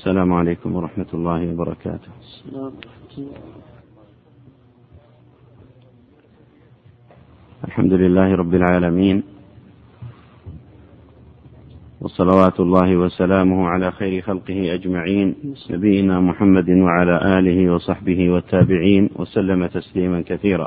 السلام عليكم ورحمة الله وبركاته. الحمد لله رب العالمين، وصلوات الله وسلامه على خير خلقه أجمعين، نبينا محمد وعلى آله وصحبه والتابعين وسلم تسليما كثيرا.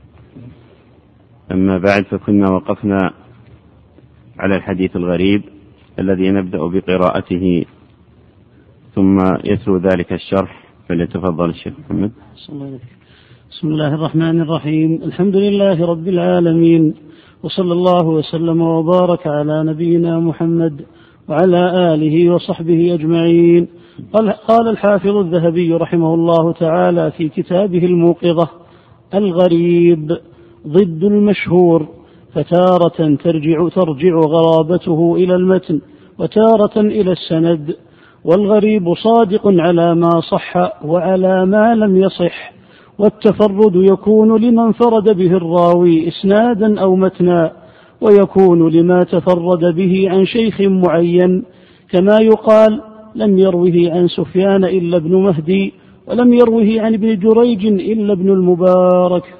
أما بعد، فكنا وقفنا على الحديث الغريب الذي نبدأ بقراءته ثم يتلو ذلك الشرح، فليتفضل الشيخ محمد. بسم الله الرحمن الرحيم. الحمد لله رب العالمين، وصلى الله وسلم وبارك على نبينا محمد وعلى آله وصحبه أجمعين. قال الحافظ الذهبي رحمه الله تعالى في كتابه الموقظة: الغريب ضد المشهور، فتارة ترجع غرابته إلى المتن وتارة إلى السند. والغريب صادق على ما صح وعلى ما لم يصح، والتفرد يكون لمن فرد به الراوي إسنادا أو متنا، ويكون لما تفرد به عن شيخ معين، كما يقال: لم يروه عن سفيان إلا ابن مهدي، ولم يروه عن ابن جريج إلا ابن المبارك.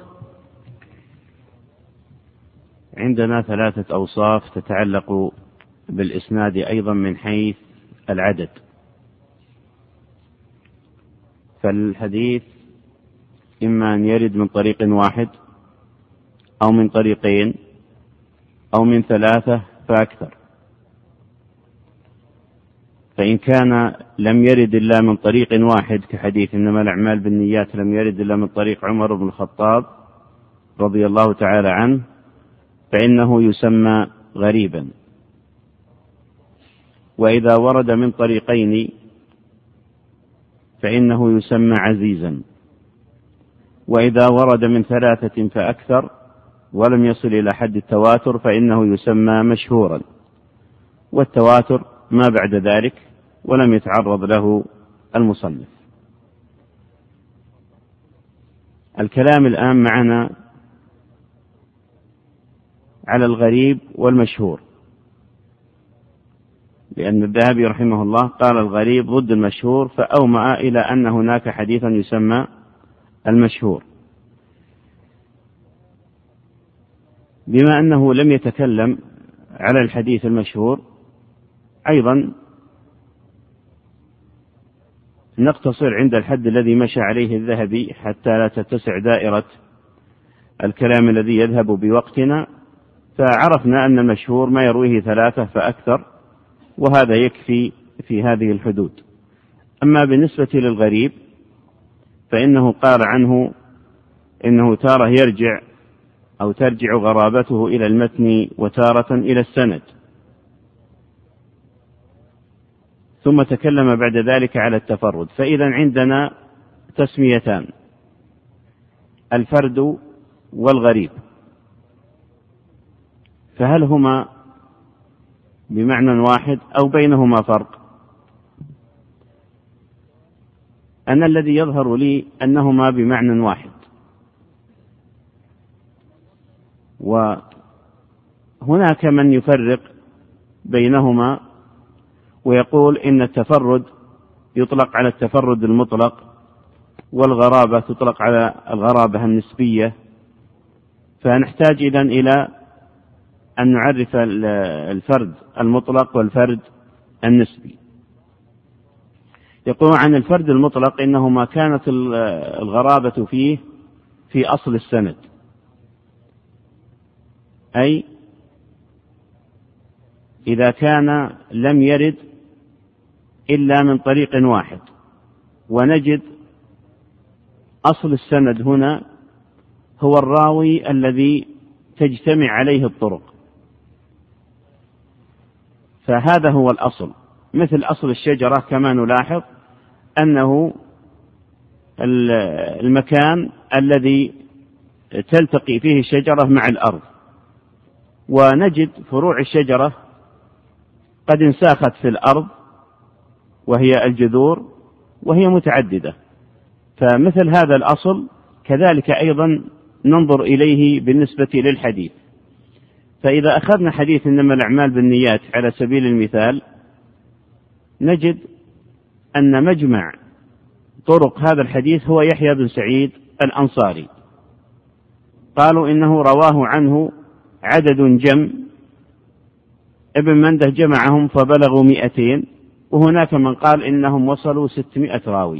عندنا 3 أوصاف تتعلق بالإسناد أيضا من حيث العدد. فالحديث إما أن يرد من طريق واحد، أو من طريقين، أو من 3 فأكثر. فإن كان لم يرد إلا من طريق واحد، كحديث إنما الأعمال بالنيات، لم يرد إلا من طريق عمر بن الخطاب رضي الله تعالى عنه، فإنه يسمى غريبا. وإذا ورد من طريقين فإنه يسمى عزيزا. وإذا ورد من 3 فأكثر ولم يصل إلى حد التواتر فإنه يسمى مشهورا. والتواتر ما بعد ذلك، ولم يتعرض له المصنف. الكلام الآن معنا على الغريب والمشهور، لأن الذهبي رحمه الله قال الغريب ضد المشهور، فأومأ إلى أن هناك حديثا يسمى المشهور. بما أنه لم يتكلم على الحديث المشهور، أيضا نقتصر عند الحد الذي مشى عليه الذهبي حتى لا تتسع دائرة الكلام الذي يذهب بوقتنا. فعرفنا أن المشهور ما يرويه 3 فأكثر، وهذا يكفي في هذه الحدود. أما بالنسبة للغريب فإنه قال عنه إنه تارة يرجع أو ترجع غرابته إلى المتن وتارة إلى السند. ثم تكلم بعد ذلك على التفرد. فإذا عندنا تسميتان: الفرد والغريب. فهل هما بمعنى واحد أو بينهما فرق؟ أنا الذي يظهر لي أنهما بمعنى واحد. وهناك من يفرق بينهما ويقول إن التفرد يطلق على التفرد المطلق، والغرابة تطلق على الغرابة النسبية. فنحتاج إذن إلى أن نعرف الفرد المطلق والفرد النسبي. يقول عن الفرد المطلق إنه ما كانت الغرابة فيه في أصل السند، أي إذا كان لم يرد إلا من طريق واحد، ونجد أصل السند هنا هو الراوي الذي تجتمع عليه الطرق، فهذا هو الأصل. مثل أصل الشجرة كما نلاحظ أنه المكان الذي تلتقي فيه الشجرة مع الأرض، ونجد فروع الشجرة قد انساخت في الأرض وهي الجذور، وهي متعددة. فمثل هذا الأصل كذلك أيضا ننظر إليه بالنسبة للحديث. فإذا أخذنا حديث إنما الأعمال بالنيات على سبيل المثال، نجد أن مجمع طرق هذا الحديث هو يحيى بن سعيد الأنصاري. قالوا إنه رواه عنه عدد جم، ابن منده جمعهم فبلغوا 200، وهناك من قال إنهم وصلوا 600 راوي،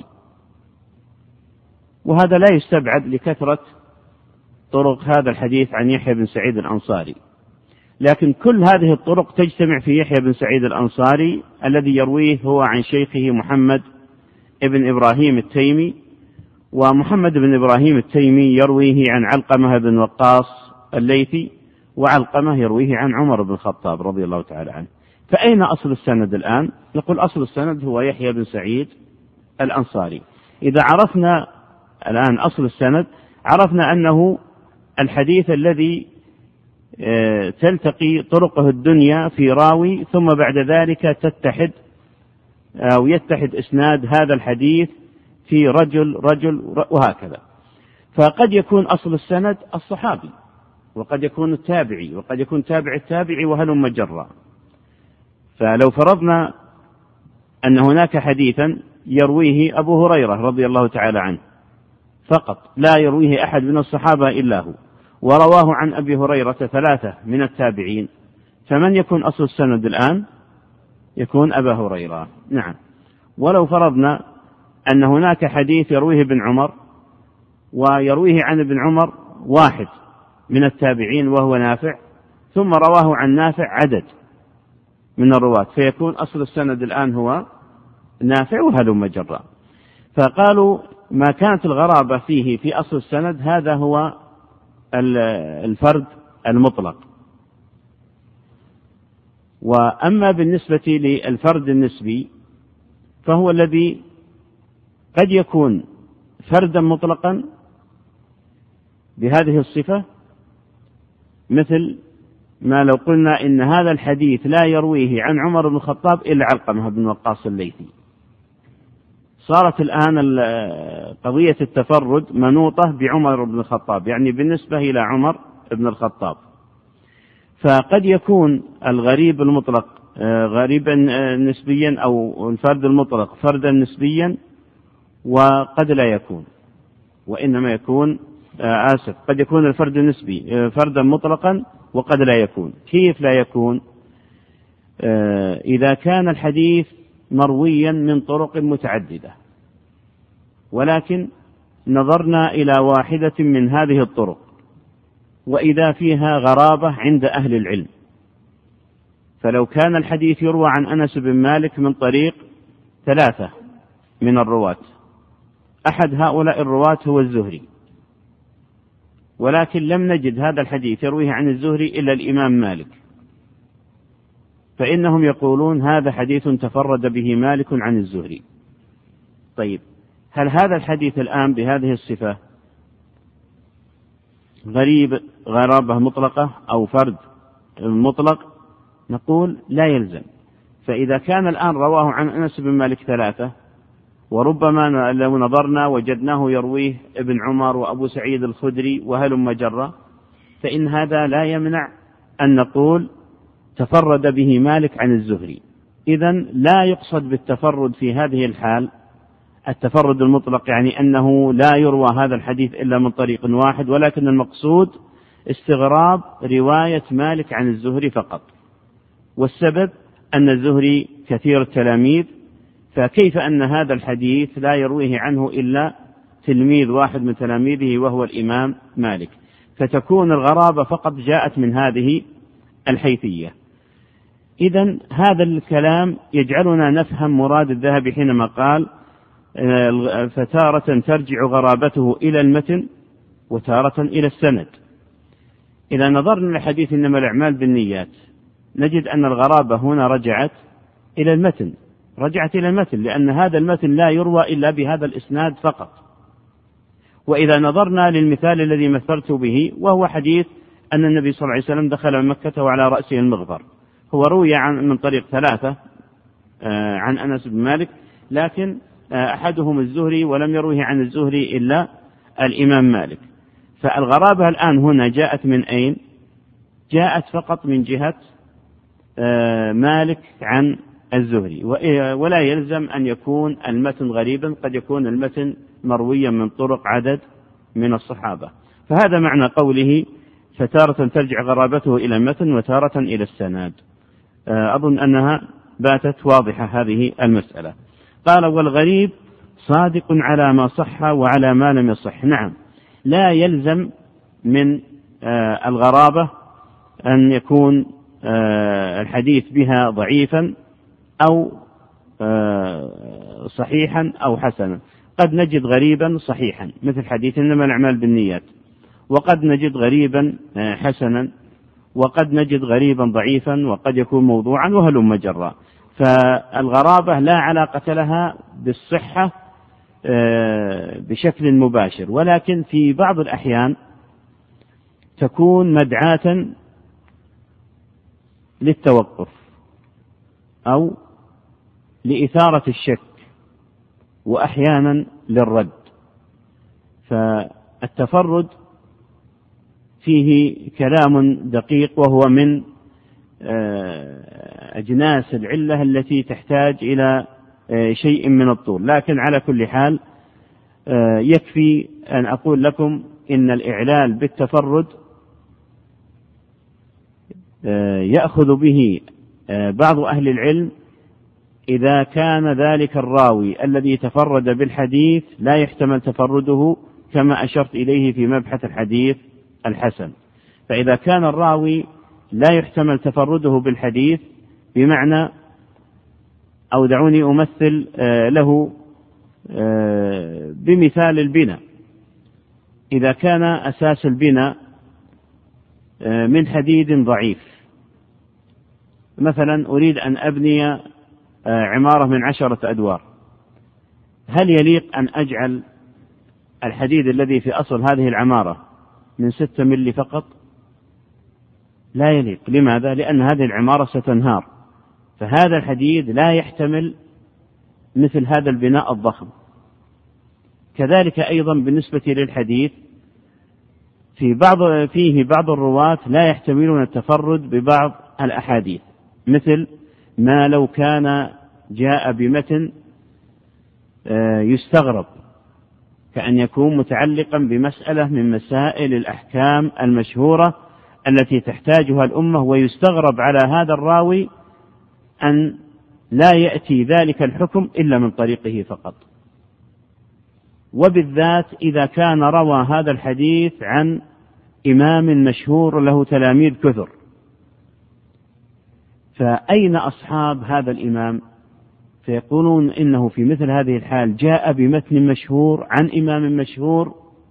وهذا لا يستبعد لكثرة طرق هذا الحديث عن يحيى بن سعيد الأنصاري. لكن كل هذه الطرق تجتمع في يحيى بن سعيد الأنصاري الذي يرويه هو عن شيخه محمد ابن إبراهيم التيمي، ومحمد بن إبراهيم التيمي يرويه عن علقمة بن وقاص الليثي، وعلقمة يرويه عن عمر بن الخطاب رضي الله تعالى عنه. فأين أصل السند الآن؟ نقول أصل السند هو يحيى بن سعيد الأنصاري. إذا عرفنا الآن أصل السند عرفنا أنه الحديث الذي تلتقي طرقه الدنيا في راوي، ثم بعد ذلك تتحد أو يتحد إسناد هذا الحديث في رجل وهكذا. فقد يكون أصل السند الصحابي، وقد يكون التابعي، وقد يكون تابع التابعي، وهلم جرا. فلو فرضنا أن هناك حديثا يرويه أبو هريرة رضي الله تعالى عنه فقط، لا يرويه أحد من الصحابة إلا هو، ورواه عن أبي هريرة 3 من التابعين، فمن يكون أصل السند الآن؟ يكون أبا هريرة. نعم. ولو فرضنا أن هناك حديث يرويه ابن عمر، ويرويه عن ابن عمر 1 من التابعين وهو نافع، ثم رواه عن نافع عدد من الرواة، فيكون أصل السند الآن هو نافع وهلم جرا. فقالوا ما كانت الغرابة فيه في أصل السند هذا هو الفرد المطلق. وأما بالنسبة للفرد النسبي فهو الذي قد يكون فردا مطلقا بهذه الصفة، مثل ما لو قلنا إن هذا الحديث لا يرويه عن عمر بن الخطاب إلا علقمة بن وقاص الليثي، صارت الآن قضية التفرد منوطة بعمر بن الخطاب، يعني بالنسبة إلى عمر بن الخطاب. فقد يكون الغريب المطلق غريبا نسبيا، أو الفرد المطلق فردا نسبيا، وقد لا يكون، وإنما يكون قد يكون الفرد النسبي فردا مطلقا وقد لا يكون. كيف لا يكون؟ إذا كان الحديث مرويا من طرق متعددة، ولكن نظرنا إلى واحدة من هذه الطرق وإذا فيها غرابة عند أهل العلم، فلو كان الحديث يروى عن أنس بن مالك من طريق 3 من الرواة، أحد هؤلاء الرواة هو الزهري، ولكن لم نجد هذا الحديث يرويه عن الزهري إلا الإمام مالك، فإنهم يقولون هذا حديث تفرد به مالك عن الزهري. طيب، هل هذا الحديث الآن بهذه الصفة غريب غرابة مطلقة أو فرد مطلق؟ نقول لا يلزم. فإذا كان الآن رواه عن أنس بن مالك 3، وربما لو نظرنا وجدناه يرويه ابن عمر وأبو سعيد الخدري وهلم جرا، فإن هذا لا يمنع أن نقول تفرد به مالك عن الزهري. إذن لا يقصد بالتفرد في هذه الحال التفرد المطلق، يعني أنه لا يروى هذا الحديث إلا من طريق واحد، ولكن المقصود استغراب رواية مالك عن الزهري فقط، والسبب أن الزهري كثير التلاميذ، فكيف أن هذا الحديث لا يرويه عنه إلا تلميذ واحد من تلاميذه وهو الإمام مالك، فتكون الغرابة فقط جاءت من هذه الحيثية. إذن هذا الكلام يجعلنا نفهم مراد الذهبي حينما قال فتارة ترجع غرابته إلى المتن وتارة إلى السند. إذا نظرنا لحديث إنما الأعمال بالنيات نجد أن الغرابة هنا رجعت إلى المتن، لأن هذا المتن لا يروى إلا بهذا الإسناد فقط. وإذا نظرنا للمثال الذي مثلت به وهو حديث أن النبي صلى الله عليه وسلم دخل من مكة وعلى رأسه المغفر، هو روي من طريق 3 عن أنس بن مالك، لكن أحدهم الزهري ولم يروه عن الزهري إلا الإمام مالك. فالغرابة الآن هنا جاءت من أين؟ جاءت فقط من جهة مالك عن الزهري، ولا يلزم أن يكون المتن غريبا، قد يكون المتن مرويا من طرق عدد من الصحابة. فهذا معنى قوله فتارة ترجع غرابته إلى المتن وتارة إلى السند. أظن أنها باتت واضحة هذه المسألة. قال والغريب صادق على ما صح وعلى ما لم يصح. نعم، لا يلزم من الغرابة أن يكون الحديث بها ضعيفا أو صحيحا أو حسنا. قد نجد غريبا صحيحا مثل حديث إنما الأعمال بالنيات، وقد نجد غريبا حسنا، وقد نجد غريبا ضعيفا، وقد يكون موضوعا، وهلم جرا. فالغرابة لا علاقة لها بالصحة بشكل مباشر، ولكن في بعض الأحيان تكون مدعاة للتوقف أو لإثارة الشك، وأحيانا للرد. فالتفرد فيه كلام دقيق، وهو من أجناس العلة التي تحتاج إلى شيء من الطول، لكن على كل حال يكفي أن أقول لكم إن الإعلال بالتفرد يأخذ به بعض أهل العلم إذا كان ذلك الراوي الذي تفرد بالحديث لا يحتمل تفرده، كما أشرت إليه في مبحث الحديث الحسن. فإذا كان الراوي لا يحتمل تفرده بالحديث، بمعنى، أو دعوني أمثل له بمثال البناء. إذا كان أساس البناء من حديد ضعيف، مثلا أريد أن أبني عمارة من 10 أدوار، هل يليق أن أجعل الحديد الذي في أصل هذه العمارة من 6 ملي فقط؟ لا يليق. لماذا؟ لأن هذه العمارة ستنهار، فهذا الحديد لا يحتمل مثل هذا البناء الضخم. كذلك أيضا بالنسبة للحديث، فيه بعض الرواة لا يحتملون التفرد ببعض الأحاديث، مثل ما لو كان جاء بمتن يستغرب، كأن يكون متعلقا بمسألة من مسائل الأحكام المشهورة التي تحتاجها الأمة، ويستغرب على هذا الراوي أن لا يأتي ذلك الحكم إلا من طريقه فقط، وبالذات إذا كان روى هذا الحديث عن إمام مشهور له تلاميذ كثر. فأين أصحاب هذا الإمام؟ فيقولون إنه في مثل هذه الحال جاء بمتن مشهور عن إمام مشهور،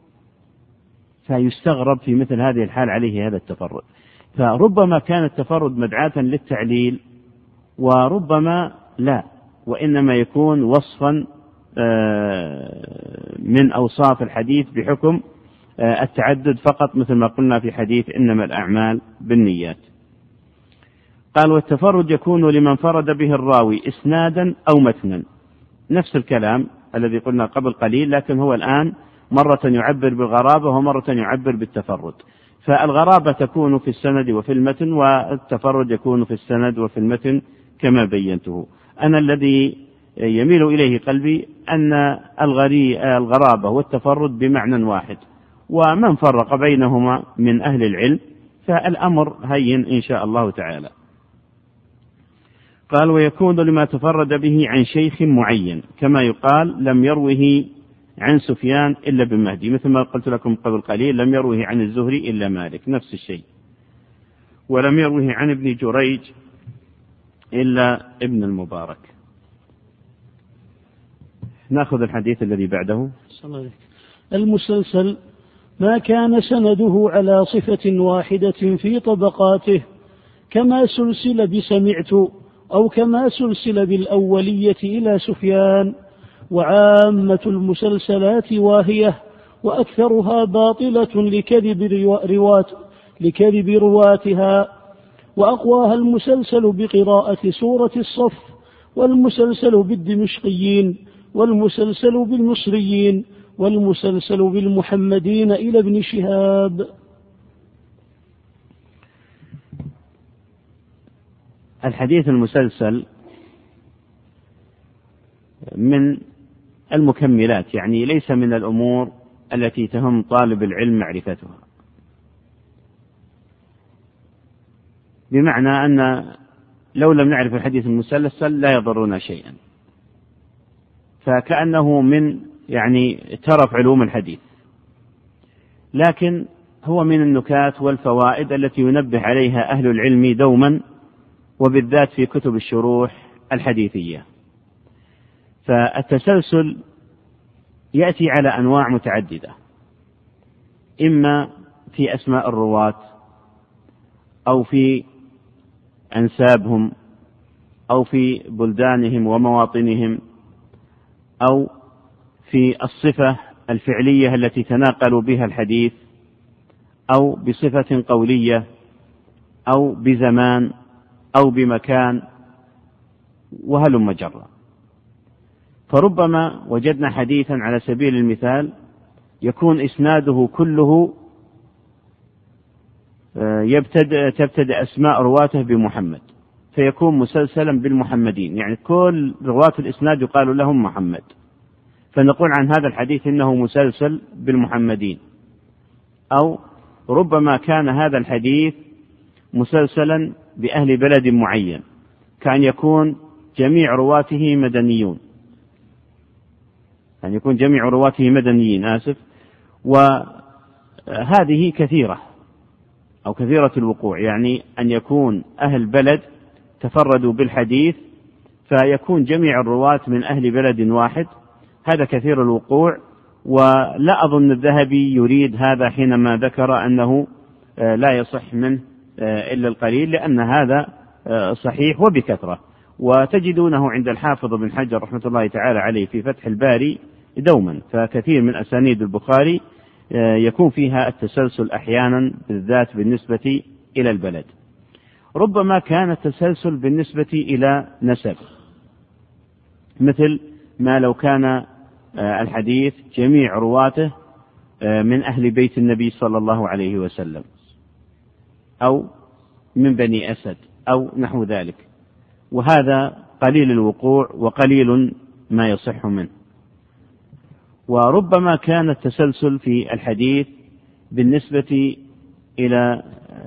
فيستغرب في مثل هذه الحال عليه هذا التفرد. فربما كان التفرد مدعاة للتعليل، وربما لا، وإنما يكون وصفا من أوصاف الحديث بحكم التعدد فقط، مثل ما قلنا في حديث إنما الأعمال بالنيات. قال والتفرد يكون لمن فرد به الراوي إسنادا أو متنا، نفس الكلام الذي قلنا قبل قليل، لكن هو الآن مرة يعبر بالغرابة ومرة يعبر بالتفرد. فالغرابة تكون في السند وفي المتن، والتفرد يكون في السند وفي المتن كما بينته. أنا الذي يميل إليه قلبي أن الغرابة والتفرد بمعنى واحد، ومن فرق بينهما من أهل العلم فالأمر هين إن شاء الله تعالى. قال ويكون لما تفرد به عن شيخ معين، كما يقال لم يروه عن سفيان إلا بن مهدي، مثل ما قلت لكم قبل قليل لم يروه عن الزهري إلا مالك، نفس الشيء. ولم يروه عن ابن جريج إلا ابن المبارك. نأخذ الحديث الذي بعده. المسلسل ما كان سنده على صفة واحدة في طبقاته، كما سلسل بسمعت أو كما سلسل بالأولية إلى سفيان. وعامة المسلسلات واهية، وأكثرها باطلة لكذب رواتها، وأقواها المسلسل بقراءة سورة الصف، والمسلسل بالدمشقيين، والمسلسل بالمصريين، والمسلسل بالمحمدين إلى ابن شهاب. الحديث المسلسل من المكملات، يعني ليس من الأمور التي تهم طالب العلم معرفتها، بمعنى أن لو لم نعرف الحديث المسلسل لا يضرنا شيئا، فكأنه من يعني ترف علوم الحديث، لكن هو من النكات والفوائد التي ينبه عليها أهل العلم دوما، وبالذات في كتب الشروح الحديثية. فالتسلسل يأتي على أنواع متعددة، إما في أسماء الرواة، أو في أنسابهم، أو في بلدانهم ومواطنهم، أو في الصفة الفعلية التي تناقل بها الحديث، أو بصفة قولية، أو بزمان، أو بمكان، وهلم جرا. فربما وجدنا حديثا على سبيل المثال يكون إسناده كله تبتدأ أسماء رواته بمحمد، فيكون مسلسلا بالمحمدين، يعني كل رواة الإسناد يقال لهم محمد، فنقول عن هذا الحديث إنه مسلسل بالمحمدين. أو ربما كان هذا الحديث مسلسلا بأهل بلد معين، كأن يكون جميع رواته مدنيون، أن يكون جميع رواته مدنيين، وهذه كثيرة أو كثيرة الوقوع، يعني أن يكون أهل بلد تفردوا بالحديث فيكون جميع الرواة من أهل بلد واحد، هذا كثير الوقوع. ولا أظن الذهبي يريد هذا حينما ذكر أنه لا يصح منه إلا القليل، لأن هذا صحيح وبكثرة، وتجدونه عند الحافظ بن حجر رحمة الله تعالى عليه في فتح الباري دوما، فكثير من أسانيد البخاري يكون فيها التسلسل أحيانا، بالذات بالنسبة إلى البلد. ربما كان التسلسل بالنسبة إلى نسب، مثل ما لو كان الحديث جميع رواته من أهل بيت النبي صلى الله عليه وسلم، أو من بني أسد، أو نحو ذلك، وهذا قليل الوقوع وقليل ما يصح منه. وربما كان التسلسل في الحديث بالنسبة إلى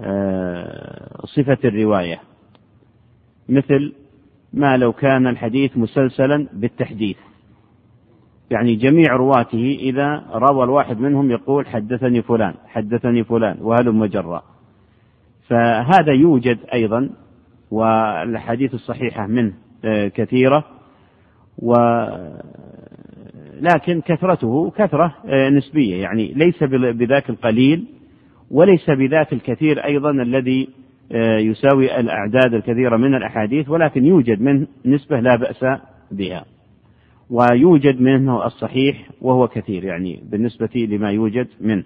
صفة الرواية، مثل ما لو كان الحديث مسلسلا بالتحديث، يعني جميع رواته إذا روى الواحد منهم يقول حدثني فلان حدثني فلان وهلم جرا، فهذا يوجد أيضا، والحديث الصحيحة منه كثيرة، لكن كثرته كثرة نسبية، يعني ليس بذاك القليل وليس بذاك الكثير أيضا الذي يساوي الأعداد الكثيرة من الأحاديث، ولكن يوجد منه نسبة لا بأس بها، ويوجد منه الصحيح وهو كثير، يعني بالنسبة لما يوجد منه.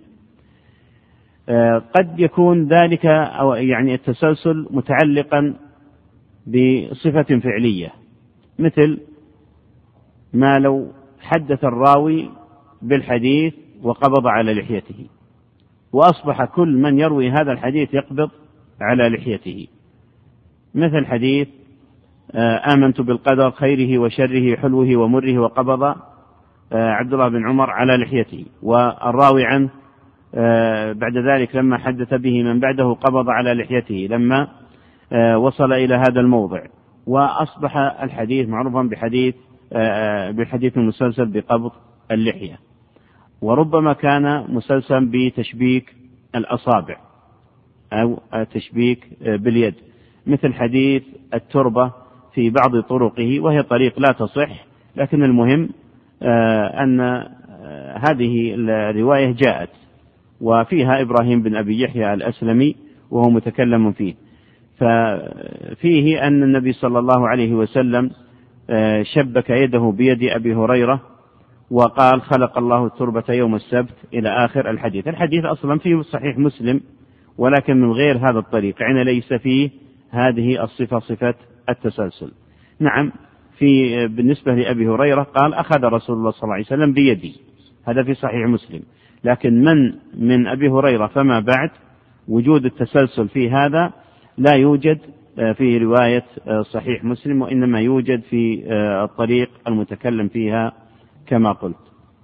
قد يكون ذلك أو يعني التسلسل متعلقا بصفة فعلية، مثل ما لو حدث الراوي بالحديث وقبض على لحيته، وأصبح كل من يروي هذا الحديث يقبض على لحيته، مثل حديث آمنت بالقدر خيره وشره حلوه ومره، وقبض عبد الله بن عمر على لحيته، والراوي عنه بعد ذلك لما حدث به من بعده قبض على لحيته لما وصل إلى هذا الموضع، وأصبح الحديث معروفا بالحديث المسلسل بقبض اللحية. وربما كان مسلسلا بتشبيك الأصابع أو تشبيك باليد، مثل حديث التربة في بعض طرقه، وهي طريق لا تصح، لكن المهم أن هذه الرواية جاءت وفيها إبراهيم بن أبي يحيى الأسلمي وهو متكلم فيه، ففيه أن النبي صلى الله عليه وسلم شبك يده بيد أبي هريرة وقال خلق الله التربة يوم السبت إلى آخر الحديث. الحديث أصلا فيه صحيح مسلم، ولكن من غير هذا الطريق، يعني ليس فيه هذه الصفة، صفة التسلسل. نعم، بالنسبة لأبي هريرة قال أخذ رسول الله صلى الله عليه وسلم بيدي، هذا في صحيح مسلم، لكن من أبي هريرة فما بعد وجود التسلسل في هذا لا يوجد في رواية صحيح مسلم، وإنما يوجد في الطريق المتكلم فيها كما قلت.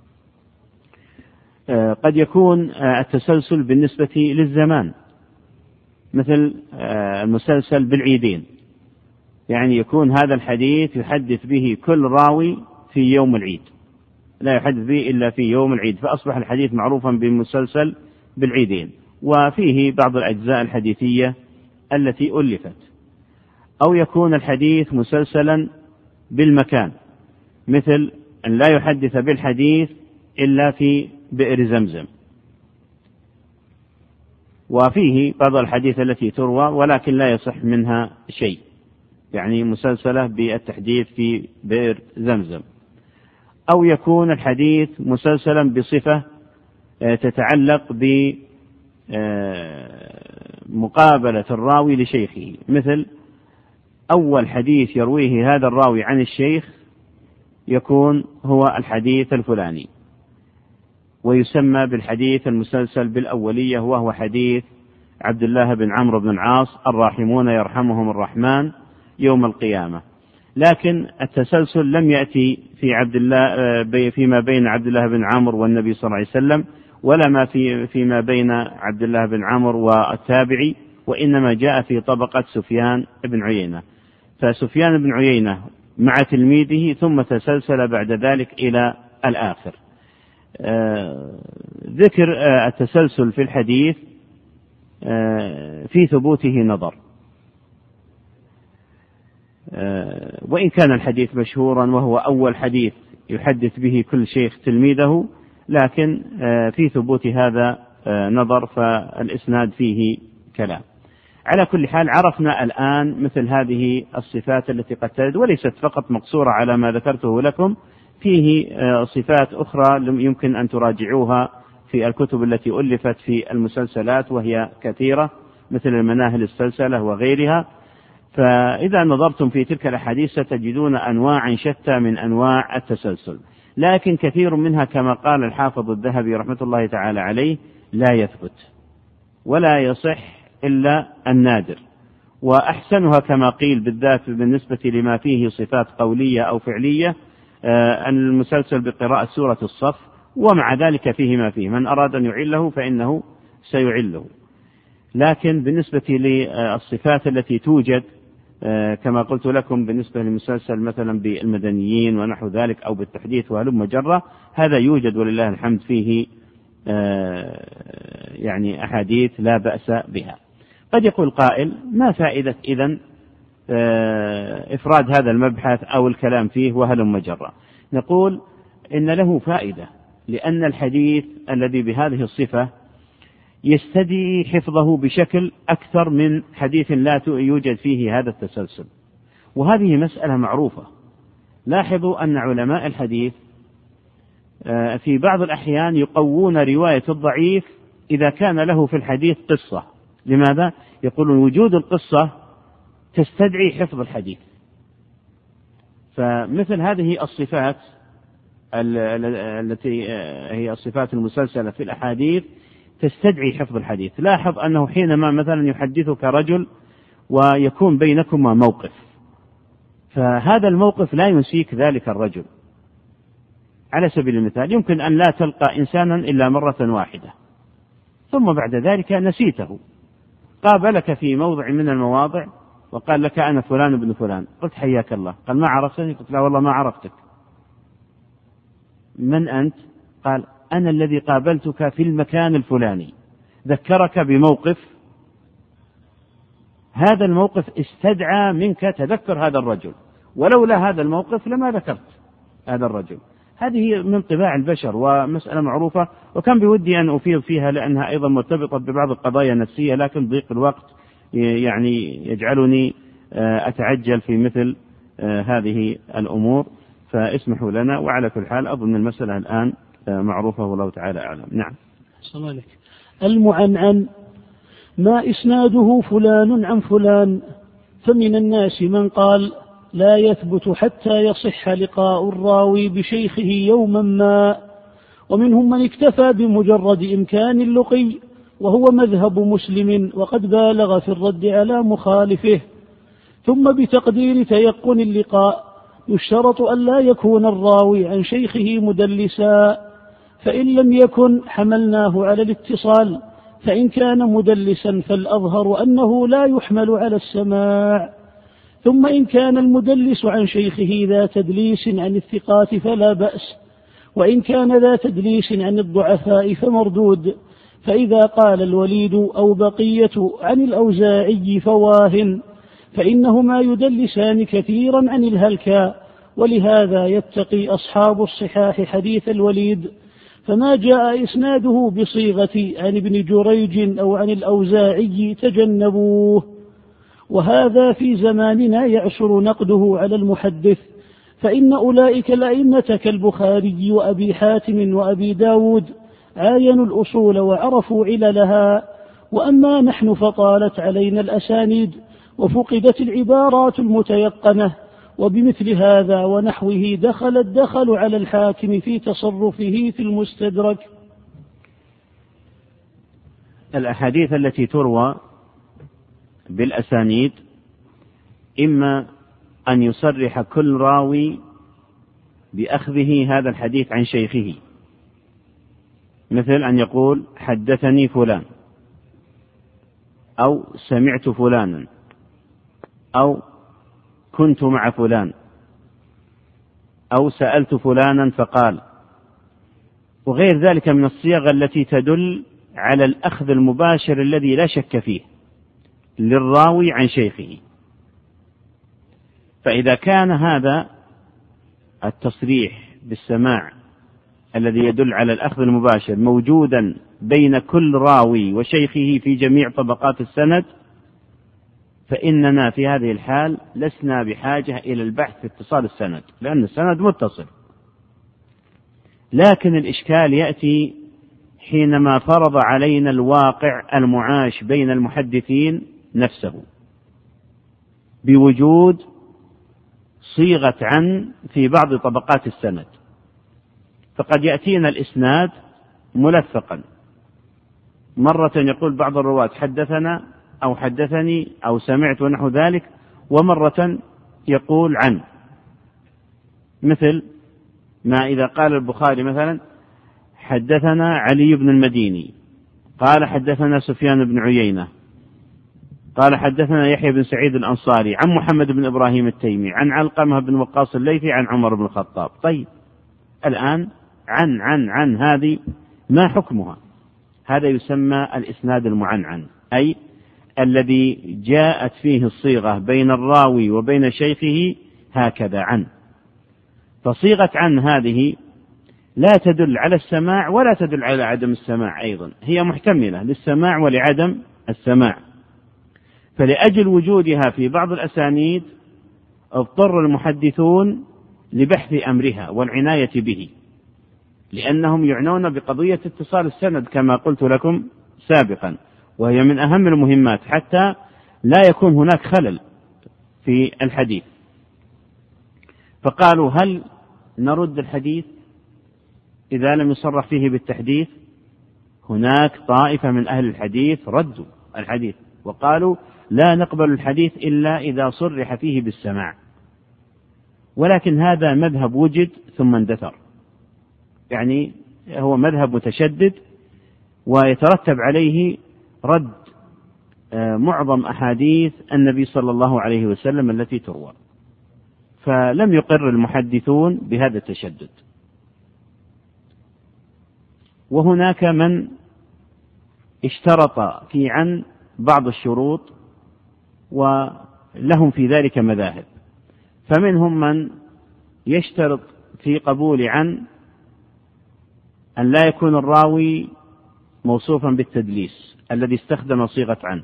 قد يكون التسلسل بالنسبة للزمان، مثل المسلسل بالعيدين، يعني يكون هذا الحديث يحدث به كل راوي في يوم العيد، لا يحدث به إلا في يوم العيد، فأصبح الحديث معروفا بالمسلسل بالعيدين، وفيه بعض الأجزاء الحديثية التي ألفت. أو يكون الحديث مسلسلا بالمكان، مثل أن لا يحدث بالحديث إلا في بئر زمزم، وفيه بعض الحديث التي تروى ولكن لا يصح منها شيء، يعني مسلسلة بالتحديث في بئر زمزم. أو يكون الحديث مسلسلا بصفة تتعلق بمقابلة الراوي لشيخه، مثل أول حديث يرويه هذا الراوي عن الشيخ يكون هو الحديث الفلاني، ويسمى بالحديث المسلسل بالأولية، وهو حديث عبد الله بن عمرو بن العاص الراحمون يرحمهم الرحمن يوم القيامة. لكن التسلسل لم يأتي في عبد الله فيما بين عبد الله بن عمرو والنبي صلى الله عليه وسلم، ولا ما فيما بين عبد الله بن عمرو والتابعي، وإنما جاء في طبقة سفيان بن عيينة، فسفيان بن عيينة مع تلميذه ثم تسلسل بعد ذلك إلى الآخر. ذكر التسلسل في الحديث في ثبوته نظر، وإن كان الحديث مشهورا وهو أول حديث يحدث به كل شيخ تلميذه، لكن في ثبوت هذا نظر، فالإسناد فيه كلام. على كل حال عرفنا الآن مثل هذه الصفات التي قد ترد، وليست فقط مقصورة على ما ذكرته لكم، فيه صفات أخرى يمكن أن تراجعوها في الكتب التي ألفت في المسلسلات، وهي كثيرة، مثل المناهل السلسلة وغيرها. فإذا نظرتم في تلك الأحاديث ستجدون أنواعا شتى من أنواع التسلسل، لكن كثير منها كما قال الحافظ الذهبي رحمة الله تعالى عليه لا يثبت ولا يصح إلا النادر، وأحسنها كما قيل بالذات بالنسبة لما فيه صفات قولية أو فعلية المسلسل بقراءة سورة الصف، ومع ذلك فيه ما فيه، من أراد أن يعله فإنه سيعله. لكن بالنسبة للصفات التي توجد كما قلت لكم بالنسبة للمسلسل مثلا بالمدنيين ونحو ذلك أو بالتحديث وهلم جرة، هذا يوجد ولله الحمد فيه يعني أحاديث لا بأس بها. قد يقول قائل ما فائدة إذن إفراد هذا المبحث أو الكلام فيه وهلم جرة؟ نقول إن له فائدة، لأن الحديث الذي بهذه الصفة يستدعي حفظه بشكل أكثر من حديث لا يوجد فيه هذا التسلسل، وهذه مسألة معروفة. لاحظوا أن علماء الحديث في بعض الأحيان يقوون رواية الضعيف إذا كان له في الحديث قصة. لماذا؟ يقولون وجود القصة تستدعي حفظ الحديث. فمثل هذه الصفات التي هي الصفات المسلسلة في الأحاديث تستدعي حفظ الحديث. لاحظ أنه حينما مثلا يحدثك رجل ويكون بينكما موقف، فهذا الموقف لا ينسيك ذلك الرجل. على سبيل المثال يمكن أن لا تلقى إنسانا إلا مرة واحدة، ثم بعد ذلك نسيته، قابلك في موضع من المواضع وقال لك أنا فلان ابن فلان، قلت حياك الله، قال ما عرفتني؟ قلت لا والله ما عرفتك. من أنت؟ قال أنا الذي قابلتك في المكان الفلاني. ذكرك بموقف، هذا الموقف استدعى منك تذكر هذا الرجل، ولولا هذا الموقف لما ذكرت هذا الرجل. هذه من طباع البشر ومسألة معروفة، وكان بودي أن أفيض فيها لأنها أيضا مرتبطة ببعض القضايا النفسية، لكن ضيق الوقت يعني يجعلني أتعجل في مثل هذه الأمور، فاسمحوا لنا. وعلى كل حال أظن المسألة الآن معروفة والله تعالى أعلم. نعم. صلى المعنعن ما إسناده فلان عن فلان، فمن الناس من قال لا يثبت حتى يصح لقاء الراوي بشيخه يوما ما، ومنهم من اكتفى بمجرد إمكان اللقي، وهو مذهب مسلم، وقد بالغ في الرد على مخالفه. ثم بتقدير تيقن اللقاء يشترط أن لا يكون الراوي عن شيخه مدلسا، فإن لم يكن حملناه على الاتصال، فإن كان مدلسا فالأظهر أنه لا يحمل على السماع. ثم إن كان المدلس عن شيخه ذا تدليس عن الثقات فلا بأس، وإن كان ذا تدليس عن الضعفاء فمردود. فإذا قال الوليد أو بقية عن الأوزاعي فواهن، فإنهما يدلسان كثيرا عن الهلكاء، ولهذا يتقي أصحاب الصحاح حديث الوليد، فما جاء إسناده بصيغة عن ابن جريج أو عن الأوزاعي تجنبوه. وهذا في زماننا يعسر نقده على المحدث، فإن أولئك الأئمة كالبخاري وأبي حاتم وأبي داود عاينوا الأصول وعرفوا عللها، وأما نحن فطالت علينا الأسانيد وفقدت العبارات المتيقنة، وبمثل هذا ونحوه دخل على الحاكم في تصرفه في المستدرك. الأحاديث التي تروى بالأسانيد إما أن يصرح كل راوي بأخذه هذا الحديث عن شيخه، مثل أن يقول حدثني فلان، أو سمعت فلانا، أو كنت مع فلان، أو سألت فلانا فقال، وغير ذلك من الصيغ التي تدل على الأخذ المباشر الذي لا شك فيه للراوي عن شيخه. فإذا كان هذا التصريح بالسماع الذي يدل على الأخذ المباشر موجودا بين كل راوي وشيخه في جميع طبقات السند، فإننا في هذه الحال لسنا بحاجة إلى البحث في اتصال السند، لأن السند متصل. لكن الإشكال يأتي حينما فرض علينا الواقع المعاش بين المحدثين نفسه بوجود صيغة عن في بعض طبقات السند، فقد يأتينا الإسناد ملفقا، مرة يقول بعض الرواة حدثنا أو حدثني أو سمعت ونحو ذلك، ومرة يقول عن، مثل ما إذا قال البخاري مثلا حدثنا علي بن المديني قال حدثنا سفيان بن عيينة قال حدثنا يحيى بن سعيد الأنصاري عن محمد بن إبراهيم التيمي عن علقمة بن وقاص الليثي عن عمر بن الخطاب. طيب الآن عن هذه ما حكمها؟ هذا يسمى الإسناد المعنعن، أي الذي جاءت فيه الصيغة بين الراوي وبين شيخه هكذا عن. فصيغة عن هذه لا تدل على السماع ولا تدل على عدم السماع، أيضا هي محتملة للسماع ولعدم السماع. فلأجل وجودها في بعض الأسانيد اضطر المحدثون لبحث أمرها والعناية به، لأنهم يعنون بقضية اتصال السند كما قلت لكم سابقا، وهي من أهم المهمات حتى لا يكون هناك خلل في الحديث. فقالوا هل نرد الحديث إذا لم يصرح فيه بالتحديث؟ هناك طائفة من أهل الحديث ردوا الحديث وقالوا لا نقبل الحديث إلا إذا صرح فيه بالسماع، ولكن هذا مذهب وجد ثم اندثر، يعني هو مذهب متشدد ويترتب عليه رد معظم أحاديث النبي صلى الله عليه وسلم التي تروى، فلم يقر المحدثون بهذا التشدد. وهناك من اشترط في عن بعض الشروط ولهم في ذلك مذاهب، فمنهم من يشترط في قبول عن أن لا يكون الراوي موصوفا بالتدليس الذي استخدم صيغة عن،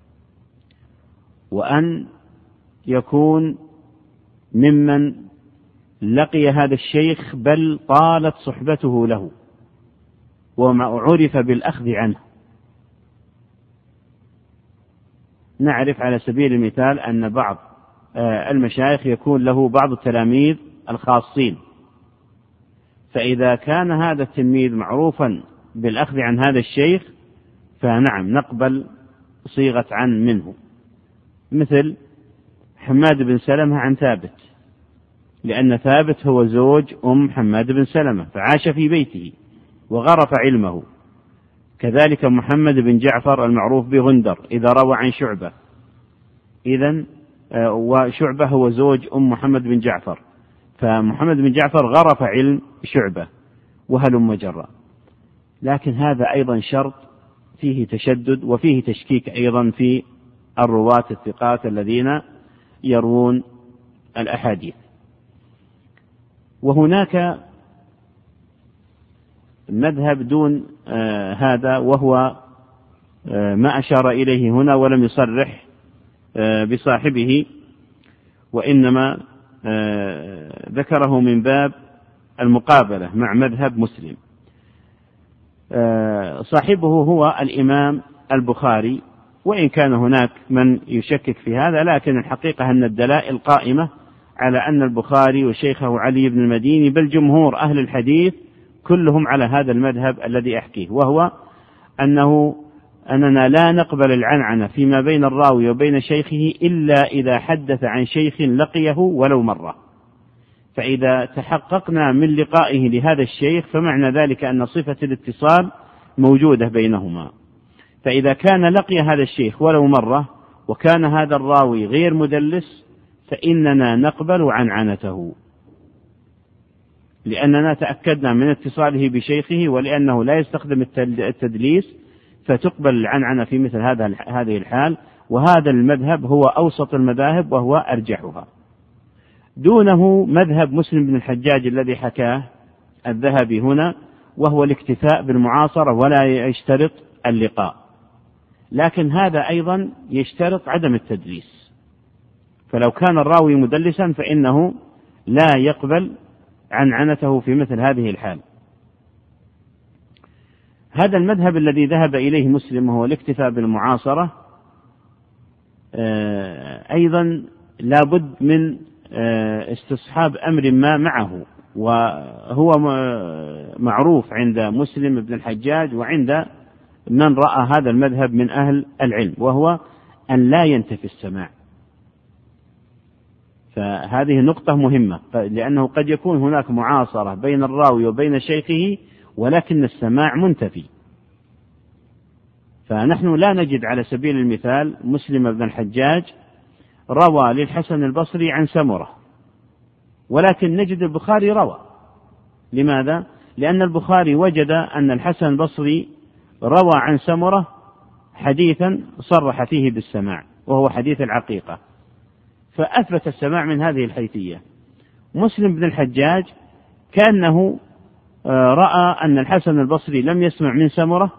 وأن يكون ممن لقي هذا الشيخ بل طالت صحبته له وما عرف بالأخذ عنه. نعرف على سبيل المثال أن بعض المشايخ يكون له بعض التلاميذ الخاصين، فإذا كان هذا التلميذ معروفا بالأخذ عن هذا الشيخ فنعم نقبل صيغة عن منه، مثل حماد بن سلمة عن ثابت، لأن ثابت هو زوج حماد بن سلمة فعاش في بيته وغرف علمه. كذلك محمد بن جعفر المعروف بغندر إذا روى عن شعبة، إذن وشعبة هو زوج محمد بن جعفر، فمحمد بن جعفر غرف علم شعبة وهلم جرا. لكن هذا أيضا شرط فيه تشدد وفيه تشكيك أيضا في الرواة الثقات الذين يروون الأحاديث. وهناك مذهب دون هذا، وهو ما أشار إليه هنا ولم يصرح بصاحبه، وإنما ذكره من باب المقابلة مع مذهب مسلم. صاحبه هو الإمام البخاري، وإن كان هناك من يشكك في هذا، لكن الحقيقة أن الدلائل قائمة على أن البخاري وشيخه علي بن المديني بل جمهور أهل الحديث كلهم على هذا المذهب الذي أحكيه، وهو أننا لا نقبل العنعنة فيما بين الراوي وبين شيخه إلا إذا حدث عن شيخ لقيه ولو مرة. فإذا تحققنا من لقائه لهذا الشيخ فمعنى ذلك أن صفة الاتصال موجودة بينهما. فإذا كان لقي هذا الشيخ ولو مرة وكان هذا الراوي غير مدلس فإننا نقبل عنعنته، لأننا تأكدنا من اتصاله بشيخه، ولأنه لا يستخدم التدليس فتقبل العنعنة في مثل هذه الحال. وهذا المذهب هو أوسط المذاهب وهو أرجحها. دونه مذهب مسلم بن الحجاج الذي حكاه الذهبي هنا، وهو الاكتفاء بالمعاصرة ولا يشترط اللقاء، لكن هذا أيضا يشترط عدم التدليس. فلو كان الراوي مدلسا فإنه لا يقبل عنعنته في مثل هذه الحال. هذا المذهب الذي ذهب إليه مسلم وهو الاكتفاء بالمعاصرة أيضا لابد من استصحاب أمر ما معه، وهو معروف عند مسلم بن الحجاج وعند من رأى هذا المذهب من أهل العلم، وهو أن لا ينتفي السماع. فهذه نقطة مهمة، لأنه قد يكون هناك معاصرة بين الراوي وبين شيخه ولكن السماع منتفي. فنحن لا نجد على سبيل المثال مسلم بن الحجاج روى للحسن البصري عن سمرة، ولكن نجد البخاري روى. لماذا؟ لأن البخاري وجد أن الحسن البصري روى عن سمرة حديثا صرح فيه بالسماع وهو حديث العقيقة، فأثبت السماع من هذه الحيثية. مسلم بن الحجاج كأنه رأى أن الحسن البصري لم يسمع من سمرة،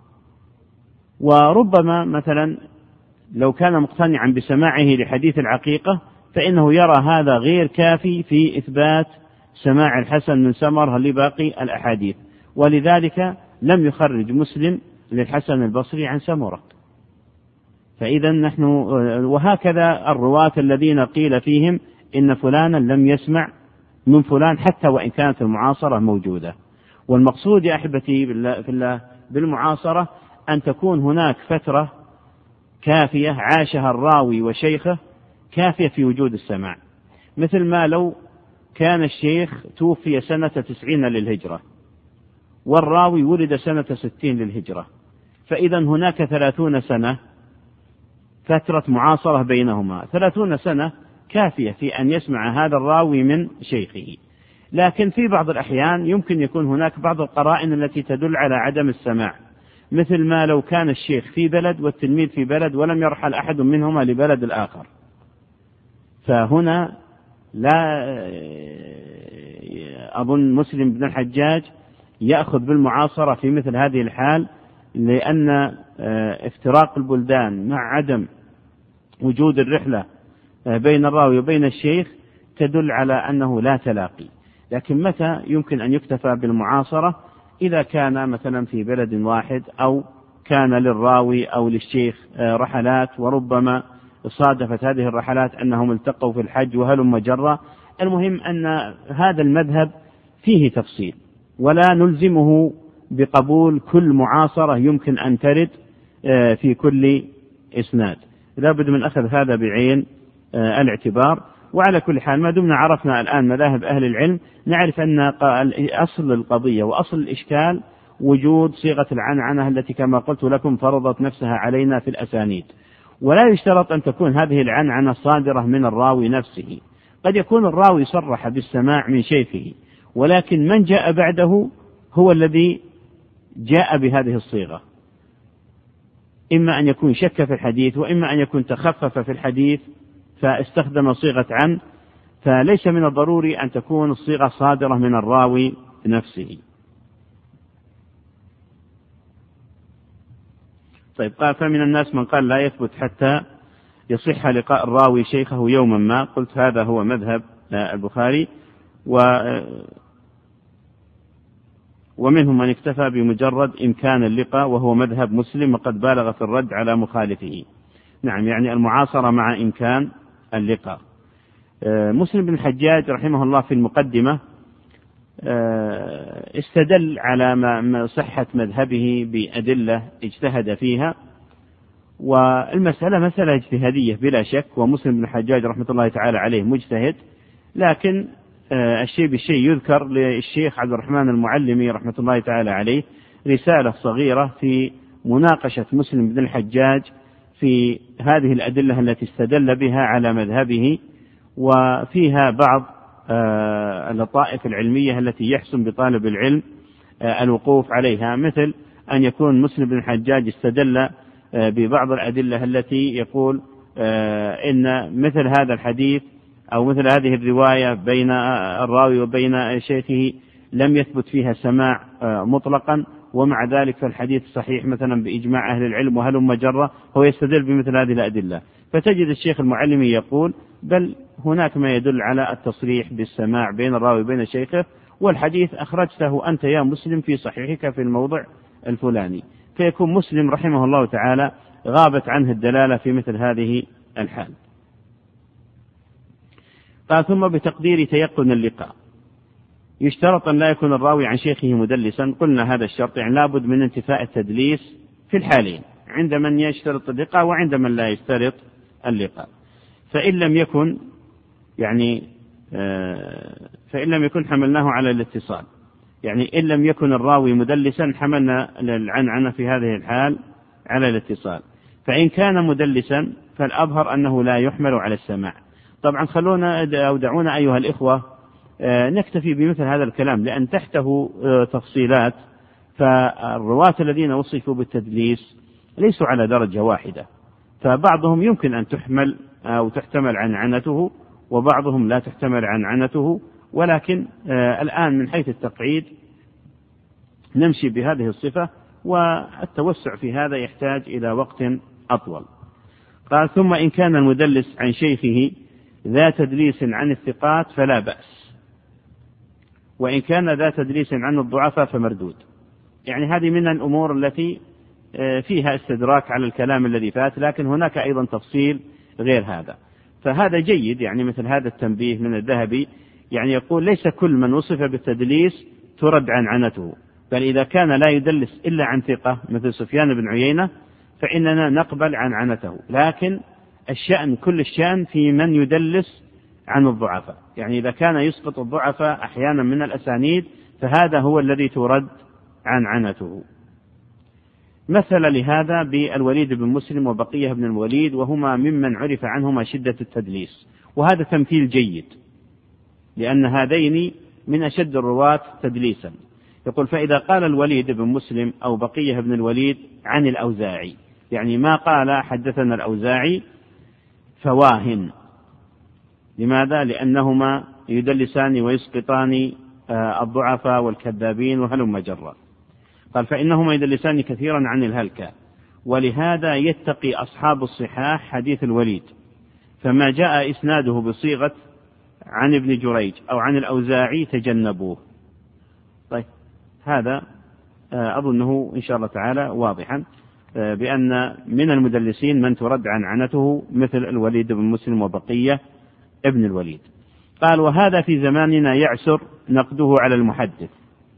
وربما مثلا لو كان مقتنعا بسماعه لحديث العقيقة فإنه يرى هذا غير كافي في إثبات سماع الحسن من سمرة لباقي الأحاديث، ولذلك لم يخرج مسلم للحسن البصري عن سمرة. فإذا نحن وهكذا الرواة الذين قيل فيهم إن فلانا لم يسمع من فلان حتى وإن كانت المعاصرة موجودة. والمقصود يا أحبتي في الله بالمعاصرة أن تكون هناك فترة كافية عاشها الراوي وشيخه كافية في وجود السماع، مثل ما لو كان الشيخ توفي سنة 90 للهجرة والراوي ولد سنة 60 للهجرة، فإذا هناك 30 سنة فترة معاصرة بينهما. 30 سنة كافية في أن يسمع هذا الراوي من شيخه. لكن في بعض الأحيان يمكن يكون هناك بعض القرائن التي تدل على عدم السماع، مثل ما لو كان الشيخ في بلد والتلميذ في بلد ولم يرحل أحد منهما لبلد الآخر، فهنا لا أظن مسلم بن الحجاج يأخذ بالمعاصرة في مثل هذه الحال، لأن افتراق البلدان مع عدم وجود الرحلة بين الراوي وبين الشيخ تدل على أنه لا تلاقي. لكن متى يمكن أن يكتفى بالمعاصرة؟ إذا كان مثلا في بلد واحد أو كان للراوي أو للشيخ رحلات، وربما صادفت هذه الرحلات أنهم التقوا في الحج وهلم جرا. المهم أن هذا المذهب فيه تفصيل، ولا نلزمه بقبول كل معاصرة يمكن أن ترد في كل إسناد. لا بد من أخذ هذا بعين الاعتبار. وعلى كل حال ما دمنا عرفنا الآن مذاهب أهل العلم نعرف أن أصل القضية وأصل الإشكال وجود صيغة العنعنة التي كما قلت لكم فرضت نفسها علينا في الأسانيد. ولا يشترط أن تكون هذه العنعنة صادرة من الراوي نفسه، قد يكون الراوي صرح بالسماع من شيخه، ولكن من جاء بعده هو الذي جاء بهذه الصيغة، إما أن يكون شك في الحديث وإما أن يكون تخفف في الحديث فاستخدم صيغة عن، فليس من الضروري أن تكون الصيغة صادرة من الراوي نفسه. طيب قال فمن الناس من قال لا يثبت حتى يصح لقاء الراوي شيخه يوما ما. قلت هذا هو مذهب البخاري، ومنهم من اكتفى بمجرد إمكان اللقاء وهو مذهب مسلم، وقد بالغ في الرد على مخالفه. نعم، يعني المعاصرة مع إمكان اللقاء. مسلم بن الحجاج رحمه الله في المقدمة استدل على صحة مذهبه بأدلة اجتهد فيها، والمسألة مسألة اجتهادية بلا شك، ومسلم بن الحجاج رحمة الله تعالى عليه مجتهد، لكن الشيء بالشيء يذكر للشيخ عبد الرحمن المعلمي رحمة الله تعالى عليه رسالة صغيرة في مناقشة مسلم بن الحجاج في هذه الأدلة التي استدل بها على مذهبه، وفيها بعض اللطائف العلمية التي يحسن بطالب العلم الوقوف عليها، مثل أن يكون مسلم بن الحجاج استدل ببعض الأدلة التي يقول إن مثل هذا الحديث أو مثل هذه الرواية بين الراوي وبين شيخه لم يثبت فيها سماع مطلقا، ومع ذلك فالحديث صحيح مثلا بإجماع أهل العلم وهلم جرة، هو يستدل بمثل هذه الأدلة. فتجد الشيخ المعلمي يقول بل هناك ما يدل على التصريح بالسماع بين الراوي وبين شيخه، والحديث أخرجته أنت يا مسلم في صحيحك في الموضع الفلاني، فيكون مسلم رحمه الله تعالى غابت عنه الدلالة في مثل هذه الحال. قال ثم بتقدير تيقن اللقاء يشترط أن لا يكون الراوي عن شيخه مدلسا. قلنا هذا الشرط يعني لابد من انتفاء التدليس في الحالين، عند من يشترط اللقاء وعند من لا يشترط اللقاء. فإن لم يكن حملناه على الاتصال، يعني إن لم يكن الراوي مدلسا حملنا العنعنة في هذه الحال على الاتصال. فإن كان مدلسا فالأظهر أنه لا يحمل على السماع. طبعا خلونا أو دعونا أيها الإخوة نكتفي بمثل هذا الكلام لأن تحته تفصيلات، فالرواة الذين وصفوا بالتدليس ليسوا على درجة واحدة، فبعضهم يمكن أن تحمل أو تحتمل عنعنته وبعضهم لا تحتمل عنعنته، ولكن الآن من حيث التقعيد نمشي بهذه الصفة، والتوسع في هذا يحتاج إلى وقت أطول. قال ثم إن كان المدلس عن شيخه ذا تدليس عن الثقات فلا بأس، وإن كان ذا تدليس عن الضعفاء فمردود. يعني هذه من الأمور التي فيها استدراك على الكلام الذي فات، لكن هناك أيضا تفصيل غير هذا، فهذا جيد. يعني مثل هذا التنبيه من الذهبي، يعني يقول ليس كل من وصف بالتدليس ترد عنعنته، بل إذا كان لا يدلس إلا عن ثقة مثل سفيان بن عيينة فإننا نقبل عنعنته، لكن الشأن كل الشأن في من يدلس عن الضعفاء. يعني إذا كان يسقط الضعفاء أحيانا من الأسانيد فهذا هو الذي ترد عنعنته. مثل لهذا بالوليد بن مسلم وبقية بن الوليد، وهما ممن عرف عنهما شدة التدليس، وهذا تمثيل جيد لأن هذين من أشد الرواة تدليسا. يقول فإذا قال الوليد بن مسلم أو بقية بن الوليد عن الأوزاعي، يعني ما قال حدثنا الأوزاعي فواهن. لماذا؟ لأنهما يدلسان ويسقطان الضعفاء والكذابين وهلم جرا. قال فإنهما يدلسان كثيرا عن الهلكة، ولهذا يتقي أصحاب الصحاح حديث الوليد، فما جاء إسناده بصيغة عن ابن جريج أو عن الأوزاعي تجنبوه. طيب هذا أظنه إن شاء الله تعالى واضحا بأن من المدلسين من ترد عنعنته مثل الوليد بن مسلم وبقية ابن الوليد. قال وهذا في زماننا يعسر نقده على المحدث،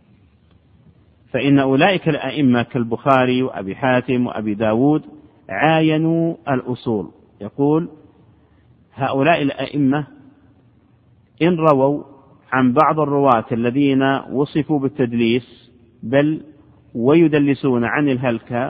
فإن أولئك الأئمة كالبخاري وأبي حاتم وأبي داود عاينوا الأصول. يقول هؤلاء الأئمة إن رووا عن بعض الرواة الذين وصفوا بالتدليس بل ويدلسون عن الهلكة،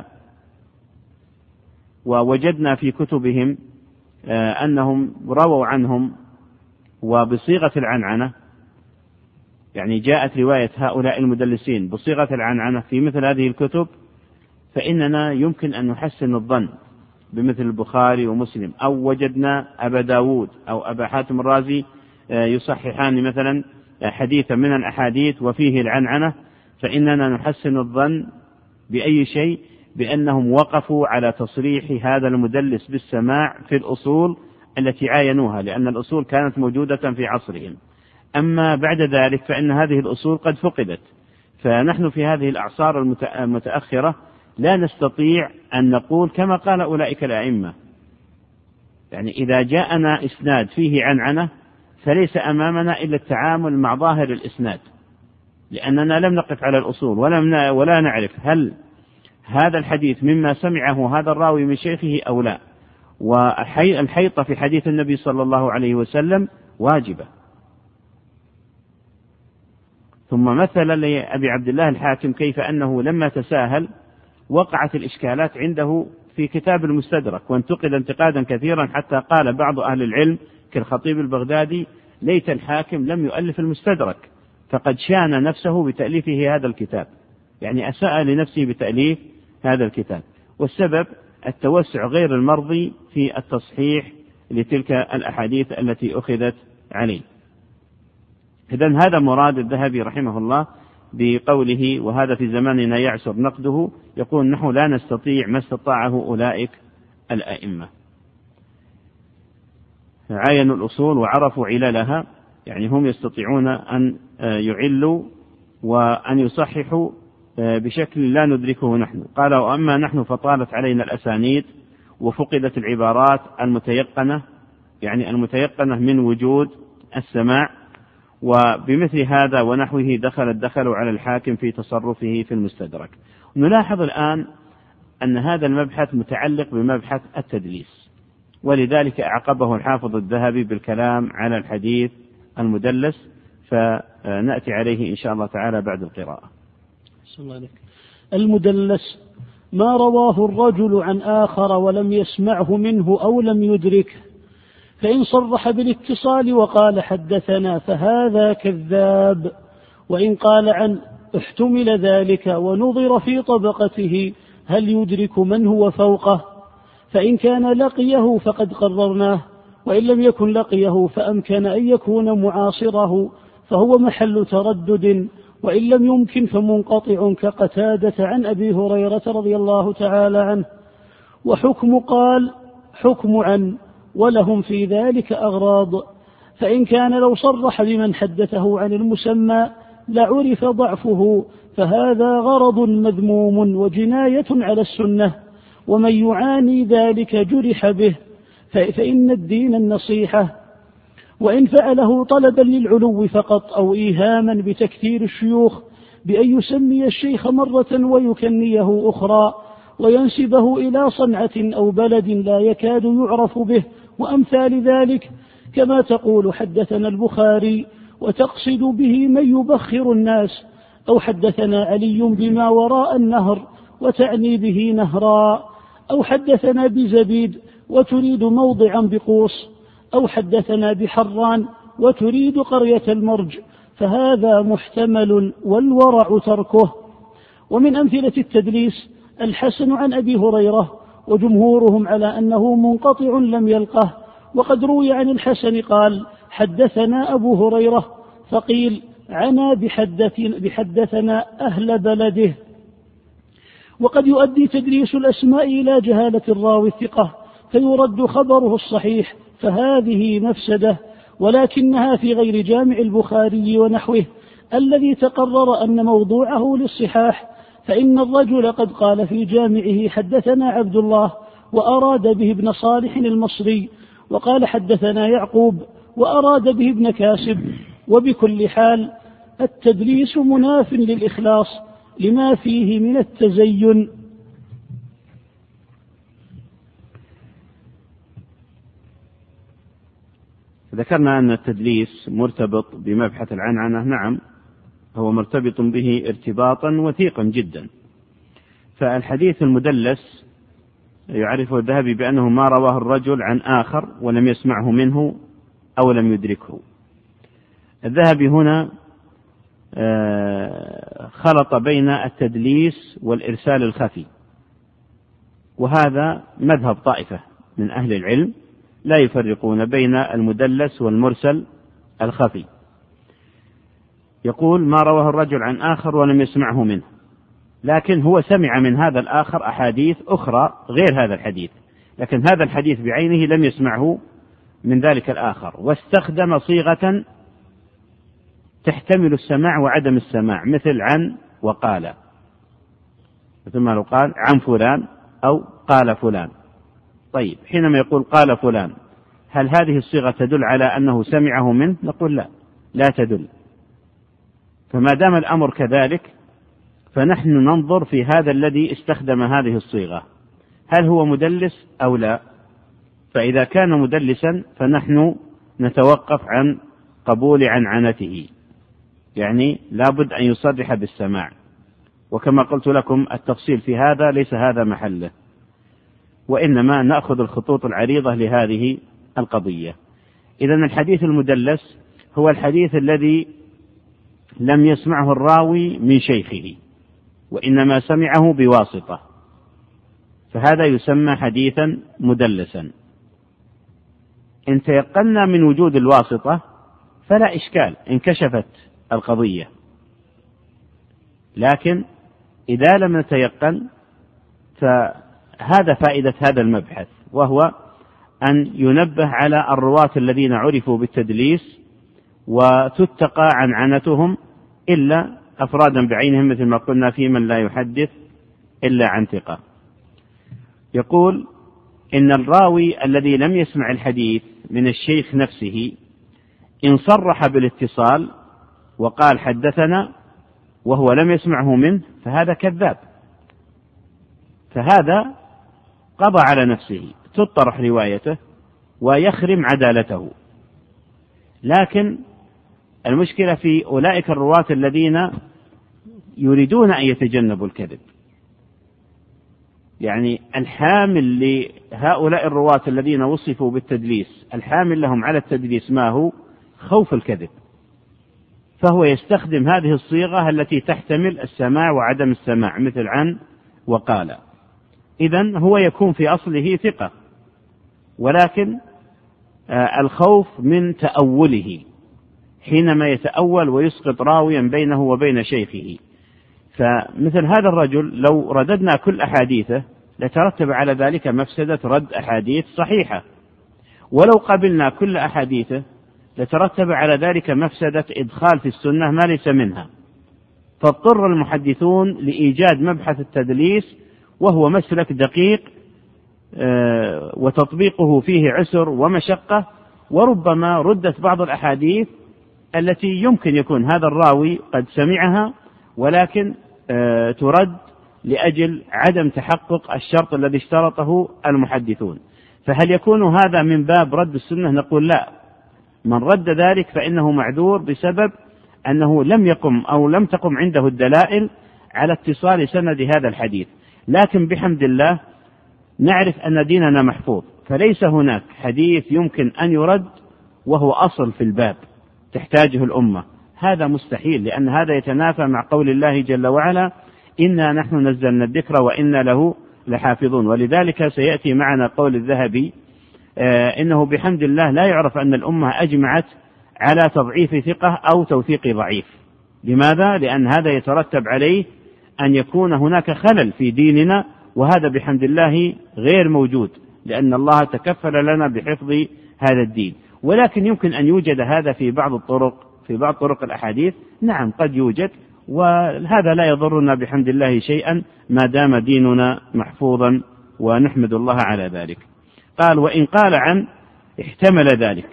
ووجدنا في كتبهم أنهم رووا عنهم وبصيغة العنعنة، يعني جاءت رواية هؤلاء المدلسين بصيغة العنعنة في مثل هذه الكتب، فإننا يمكن أن نحسن الظن بمثل البخاري ومسلم، أو وجدنا أبا داود أو أبا حاتم الرازي يصححان مثلا حديثا من الأحاديث وفيه العنعنة، فإننا نحسن الظن بأي شيء بأنهم وقفوا على تصريح هذا المدلس بالسماع في الأصول التي عاينوها، لأن الأصول كانت موجودة في عصرهم. أما بعد ذلك فإن هذه الأصول قد فقدت، فنحن في هذه الأعصار المتأخرة لا نستطيع أن نقول كما قال أولئك الأئمة. يعني إذا جاءنا إسناد فيه عنعنة فليس أمامنا إلا التعامل مع ظاهر الإسناد، لأننا لم نقف على الأصول ولا نعرف هل هذا الحديث مما سمعه هذا الراوي من شيخه أو لا. والحيطة في حديث النبي صلى الله عليه وسلم واجبة. ثم مثل لأبي عبد الله الحاكم كيف أنه لما تساهل وقعت الإشكالات عنده في كتاب المستدرك، وانتقد انتقادا كثيرا حتى قال بعض أهل العلم كالخطيب البغدادي: ليت الحاكم لم يؤلف المستدرك فقد شان نفسه بتأليفه هذا الكتاب، يعني أساء لنفسه بتأليف هذا الكتاب. والسبب التوسع غير المرضي في التصحيح لتلك الأحاديث التي أخذت عليه. إذن هذا مراد الذهبي رحمه الله بقوله وهذا في زماننا يعسر نقده، يقول نحن لا نستطيع ما استطاعه أولئك الأئمة. عاينوا الأصول وعرفوا عللها، يعني هم يستطيعون أن يعلوا وأن يصححوا بشكل لا ندركه نحن. قال: وأما نحن فطالت علينا الأسانيد وفقدت العبارات المتيقنة، يعني المتيقنة من وجود السماع، وبمثل هذا ونحوه دخلوا على الحاكم في تصرفه في المستدرك. نلاحظ الآن أن هذا المبحث متعلق بمبحث التدليس، ولذلك أعقبه الحافظ الذهبي بالكلام على الحديث المدلس، فنأتي عليه إن شاء الله تعالى بعد القراءة. المدلس ما رواه الرجل عن آخر ولم يسمعه منه أو لم يدركه، فإن صرح بالاتصال وقال حدثنا فهذا كذاب، وإن قال عن احتمل ذلك ونظر في طبقته هل يدرك من هو فوقه، فإن كان لقيه فقد قررناه، وإن لم يكن لقيه فأمكن أن يكون معاصره فهو محل تردد، وإن لم يمكن فمنقطع كقتادة عن أبي هريرة رضي الله تعالى عنه. وحكم قال حكم عن، ولهم في ذلك أغراض، فإن كان لو صرح بمن حدثه عن المسمى لعرف ضعفه، فهذا غرض مذموم وجناية على السنة، ومن يعاني ذلك جرح به، فإن الدين النصيحة. وإن فعله طلبا للعلو فقط أو إيهاما بتكثير الشيوخ بأن يسمي الشيخ مرة ويكنيه أخرى وينسبه إلى صنعة أو بلد لا يكاد يعرف به وأمثال ذلك، كما تقول حدثنا البخاري وتقصد به من يبخر الناس، أو حدثنا علي بما وراء النهر وتعني به نهرا، أو حدثنا بزبيد وتريد موضعا بقوس، أو حدثنا بحران وتريد قرية المرج، فهذا محتمل والورع تركه. ومن أمثلة التدليس الحسن عن أبي هريرة، وجمهورهم على أنه منقطع لم يلقه، وقد روي عن الحسن قال حدثنا أبو هريرة، فقيل عنا بحدثنا أهل بلده. وقد يؤدي تدليس الأسماء إلى جهالة الراوي الثقة فيرد خبره الصحيح، فهذه مفسدة، ولكنها في غير جامع البخاري ونحوه الذي تقرر أن موضوعه للصحاح، فإن الرجل قد قال في جامعه حدثنا عبد الله وأراد به ابن صالح المصري، وقال حدثنا يعقوب وأراد به ابن كاسب. وبكل حال التدليس مناف للإخلاص لما فيه من التزين. ذكرنا أن التدليس مرتبط بمبحث العنعنة. نعم، هو مرتبط به ارتباطا وثيقا جدا. فالحديث المدلس يعرفه الذهبي بأنه ما رواه الرجل عن آخر ولم يسمعه منه أو لم يدركه. الذهبي هنا خلط بين التدليس والإرسال الخفي، وهذا مذهب طائفة من أهل العلم لا يفرقون بين المدلس والمرسل الخفي. يقول ما رواه الرجل عن آخر ولم يسمعه منه، لكن هو سمع من هذا الآخر أحاديث أخرى غير هذا الحديث، لكن هذا الحديث بعينه لم يسمعه من ذلك الآخر، واستخدم صيغة تحتمل السماع وعدم السماع، مثل عن وقال، مثل ما لو قال عن فلان أو قال فلان. طيب، حينما يقول قال فلان، هل هذه الصيغة تدل على أنه سمعه منه؟ نقول لا تدل. فما دام الأمر كذلك فنحن ننظر في هذا الذي استخدم هذه الصيغة هل هو مدلس أو لا. فإذا كان مدلسا فنحن نتوقف عن قبول عنعنته، يعني لابد أن يصرح بالسماع. وكما قلت لكم التفصيل في هذا ليس هذا محله، وإنما نأخذ الخطوط العريضة لهذه القضية. إذن الحديث المدلس هو الحديث الذي لم يسمعه الراوي من شيخه وإنما سمعه بواسطة، فهذا يسمى حديثا مدلسا. إن تيقنا من وجود الواسطة فلا إشكال، انكشفت القضية. لكن إذا لم نتيقن فهذا فائدة هذا المبحث، وهو أن ينبه على الرواة الذين عرفوا بالتدليس وتتقى عنعنتهم إلا أفرادا بعينهم، مثل ما قلنا في من لا يحدث إلا عن ثقة. يقول إن الراوي الذي لم يسمع الحديث من الشيخ نفسه إن صرح بالاتصال وقال حدثنا وهو لم يسمعه منه فهذا كذاب، فهذا قضى على نفسه، تطرح روايته ويخرم عدالته. لكن المشكلة في أولئك الرواة الذين يريدون أن يتجنبوا الكذب، يعني الحامل لهؤلاء الرواة الذين وصفوا بالتدليس، الحامل لهم على التدليس ما هو؟ خوف الكذب، فهو يستخدم هذه الصيغة التي تحتمل السماع وعدم السماع، مثل عن وقال. إذن هو يكون في أصله ثقة، ولكن الخوف من تأوله، حينما يتأول ويسقط راويا بينه وبين شيخه. فمثل هذا الرجل لو رددنا كل أحاديثه لترتب على ذلك مفسدة رد أحاديث صحيحة، ولو قبلنا كل أحاديثه لترتب على ذلك مفسدة إدخال في السنة ما ليس منها. فاضطر المحدثون لإيجاد مبحث التدليس، وهو مسلك دقيق وتطبيقه فيه عسر ومشقة، وربما ردت بعض الأحاديث التي يمكن يكون هذا الراوي قد سمعها، ولكن ترد لأجل عدم تحقق الشرط الذي اشترطه المحدثون. فهل يكون هذا من باب رد السنة؟ نقول لا، من رد ذلك فإنه معذور بسبب أنه لم يقم أو لم تقم عنده الدلائل على اتصال سند هذا الحديث. لكن بحمد الله نعرف أن ديننا محفوظ، فليس هناك حديث يمكن أن يرد وهو أصل في الباب تحتاجه الأمة، هذا مستحيل، لأن هذا يتنافى مع قول الله جل وعلا إنا نحن نزلنا الذكر وإنا له لحافظون. ولذلك سيأتي معنا قول الذهبي إنه بحمد الله لا يعرف أن الأمة أجمعت على تضعيف ثقة أو توثيق ضعيف. لماذا؟ لأن هذا يترتب عليه أن يكون هناك خلل في ديننا، وهذا بحمد الله غير موجود، لأن الله تكفل لنا بحفظ هذا الدين. ولكن يمكن أن يوجد هذا في بعض الطرق، في بعض طرق الأحاديث، نعم قد يوجد، وهذا لا يضرنا بحمد الله شيئا ما دام ديننا محفوظا، ونحمد الله على ذلك. قال وإن قال عن احتمل ذلك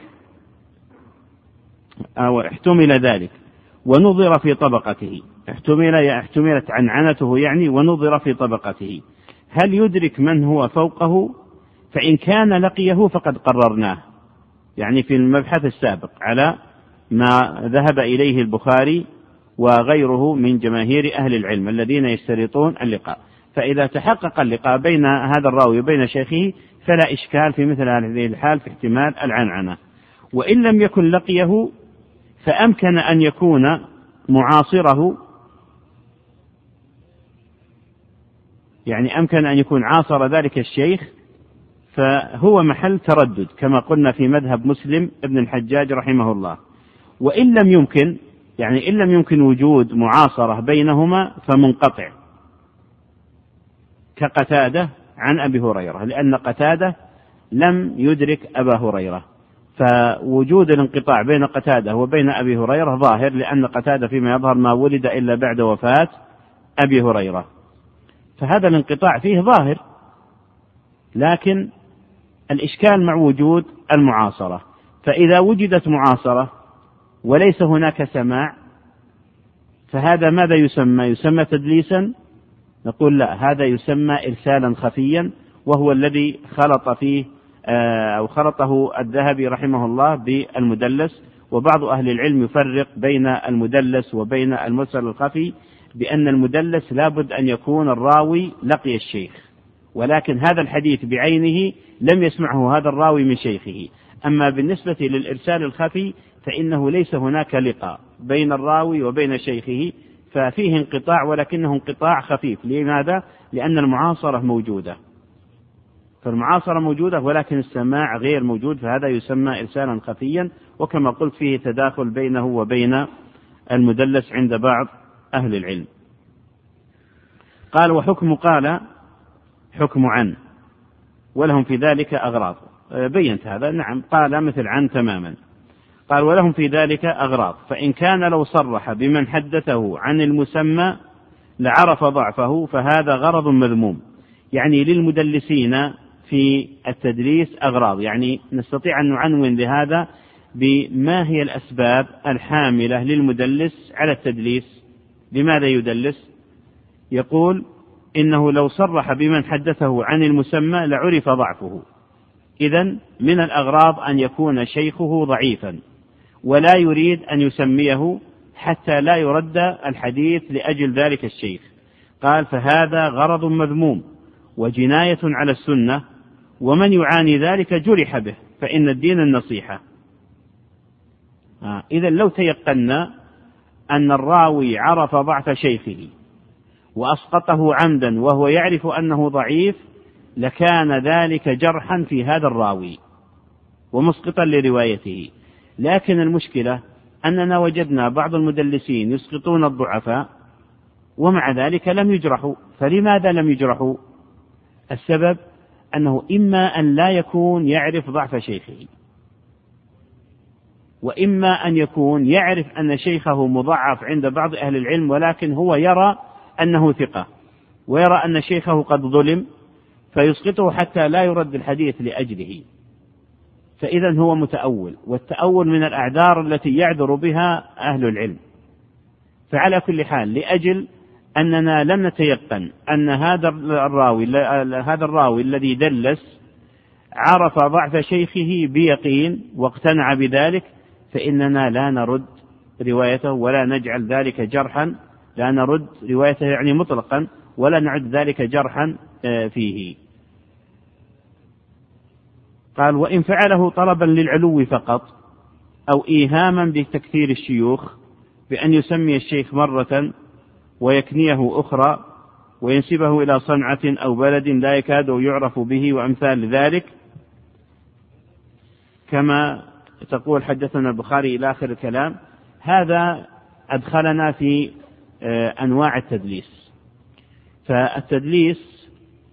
أو احتمل ذلك ونظر في طبقته، احتملت عنعنته يعني، ونظر في طبقته، هل يدرك من هو فوقه؟ فإن كان لقيه فقد قررناه، يعني في المبحث السابق على ما ذهب إليه البخاري وغيره من جماهير أهل العلم الذين يشترطون اللقاء. فإذا تحقق اللقاء بين هذا الراوي وبين شيخه فلا إشكال في مثل هذه الحال في احتمال العنعنة. وإن لم يكن لقيه فأمكن أن يكون معاصره، يعني أمكن أن يكون عاصر ذلك الشيخ، فهو محل تردد كما قلنا في مذهب مسلم ابن الحجاج رحمه الله. وإن لم يمكن، يعني إن لم يمكن وجود معاصرة بينهما فمنقطع، كقتادة عن أبي هريرة، لأن قتادة لم يدرك أبا هريرة، فوجود الانقطاع بين قتادة وبين أبي هريرة ظاهر، لأن قتادة فيما يظهر ما ولد إلا بعد وفاة أبي هريرة، فهذا الانقطاع فيه ظاهر. لكن الإشكال مع وجود المعاصرة، فإذا وجدت معاصرة وليس هناك سماع فهذا ماذا يسمى؟ يسمى تدليسا؟ نقول لا، هذا يسمى إرسالا خفيا، وهو الذي خلط فيه أو خلطه الذهبي رحمه الله بالمدلس. وبعض أهل العلم يفرق بين المدلس وبين المرسل الخفي بأن المدلس لابد أن يكون الراوي لقي الشيخ، ولكن هذا الحديث بعينه لم يسمعه هذا الراوي من شيخه. أما بالنسبة للإرسال الخفي فإنه ليس هناك لقاء بين الراوي وبين شيخه، ففيه انقطاع ولكنه انقطاع خفيف. لماذا؟ لأن المعاصرة موجودة، فالمعاصرة موجودة ولكن السماع غير موجود، فهذا يسمى إرسالا خفيا، وكما قلت فيه تداخل بينه وبين المدلس عند بعض أهل العلم. قال وحكم قال حكم عن، ولهم في ذلك أغراض. بينت هذا، نعم، قال مثل عن تماما. قال ولهم في ذلك أغراض، فإن كان لو صرح بمن حدثه عن المسمى لعرف ضعفه فهذا غرض مذموم. يعني للمدلسين في التدليس أغراض، يعني نستطيع أن نعنون لهذا بما هي الأسباب الحاملة للمدلس على التدليس. لماذا يدلس؟ يقول إنه لو صرح بمن حدثه عن المسمى لعرف ضعفه. إذن من الأغراض أن يكون شيخه ضعيفا ولا يريد أن يسميه حتى لا يرد الحديث لأجل ذلك الشيخ. قال فهذا غرض مذموم وجناية على السنة، ومن يعاني ذلك جرح به، فإن الدين النصيحة. إذن لو تيقنا أن الراوي عرف ضعف شيخه وأسقطه عمدا وهو يعرف أنه ضعيف لكان ذلك جرحا في هذا الراوي ومسقطا لروايته. لكن المشكلة أننا وجدنا بعض المدلسين يسقطون الضعفاء ومع ذلك لم يجرحوا. فلماذا لم يجرحوا؟ السبب أنه إما أن لا يكون يعرف ضعف شيخه، وإما أن يكون يعرف أن شيخه مضعف عند بعض أهل العلم ولكن هو يرى أنه ثقة ويرى أن شيخه قد ظلم فيسقطه حتى لا يرد الحديث لأجله. فإذا هو متأول، والتأول من الأعذار التي يعذر بها أهل العلم. فعلى كل حال لأجل أننا لم نتيقن أن هذا الراوي الذي دلس عرف ضعف شيخه بيقين واقتنع بذلك، فإننا لا نرد روايته ولا نجعل ذلك جرحا، لا نرد روايته يعني مطلقا ولا نعد ذلك جرحا فيه. قال وإن فعله طلبا للعلو فقط أو إيهاما بتكثير الشيوخ بأن يسمي الشيخ مرة ويكنيه أخرى وينسبه إلى صنعة أو بلد لا يكاد يعرف به وأمثال ذلك، كما تقول حدثنا البخاري إلى آخر الكلام، هذا أدخلنا في أنواع التدليس. فالتدليس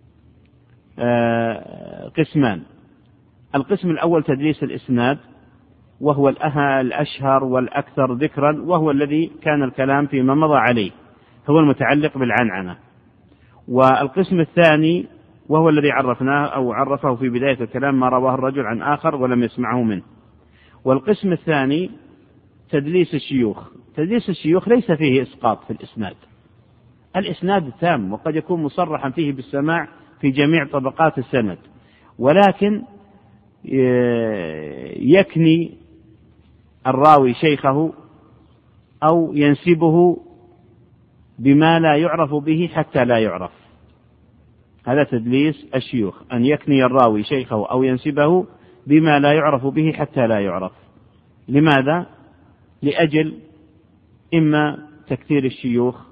قسمان. القسم الأول تدليس الإسناد، وهو الأشهر والأكثر ذكرا، وهو الذي كان الكلام فيما مضى عليه، هو المتعلق بالعنعنة. والقسم الثاني وهو الذي عرفناه أو عرفه في بداية الكلام، ما رواه الرجل عن آخر ولم يسمعه منه. والقسم الثاني تدليس الشيوخ. تدليس الشيوخ ليس فيه إسقاط في الإسناد، الإسناد تام وقد يكون مصرحا فيه بالسماع في جميع طبقات السند، ولكن يكني الراوي شيخه أو ينسبه بما لا يعرف به حتى لا يعرف. هذا تدليس الشيوخ، أن يكني الراوي شيخه أو ينسبه بما لا يعرف به حتى لا يعرف. لماذا؟ لأجل إما تكثير الشيوخ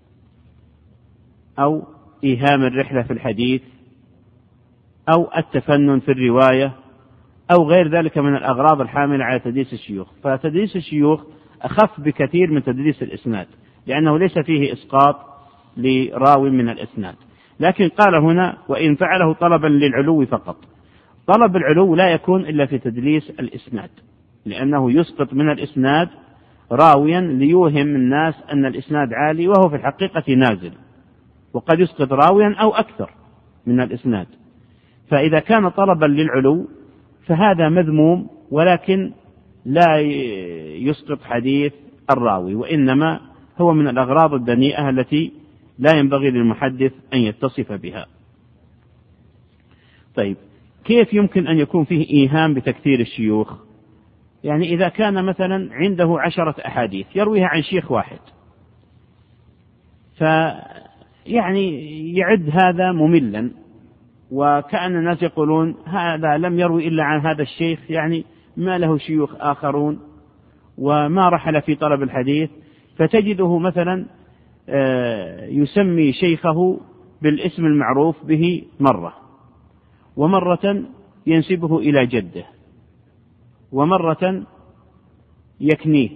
أو إيهام الرحلة في الحديث أو التفنن في الرواية أو غير ذلك من الأغراض الحاملة على تدليس الشيوخ. فتدليس الشيوخ أخف بكثير من تدليس الإسناد، لأنه ليس فيه إسقاط لراوي من الإسناد. لكن قال هنا: وإن فعله طلبا للعلو فقط. طلب العلو لا يكون إلا في تدليس الإسناد، لأنه يسقط من الإسناد راويا ليوهم الناس أن الإسناد عالي وهو في الحقيقة نازل، وقد يسقط راويا أو أكثر من الإسناد. فإذا كان طلبا للعلو فهذا مذموم، ولكن لا يسقط حديث الراوي، وإنما هو من الأغراض الدنيئة التي لا ينبغي للمحدث أن يتصف بها. طيب، كيف يمكن أن يكون فيه إيهام بتكثير الشيوخ؟ يعني إذا كان مثلا عنده 10 أحاديث يرويها عن شيخ واحد، فيعني يعد هذا مملا، وكأن الناس يقولون: هذا لم يروي إلا عن هذا الشيخ، يعني ما له شيوخ آخرون وما رحل في طلب الحديث. فتجده مثلا يسمي شيخه بالاسم المعروف به مرة، ومرة ينسبه إلى جده، ومرة يكنيه،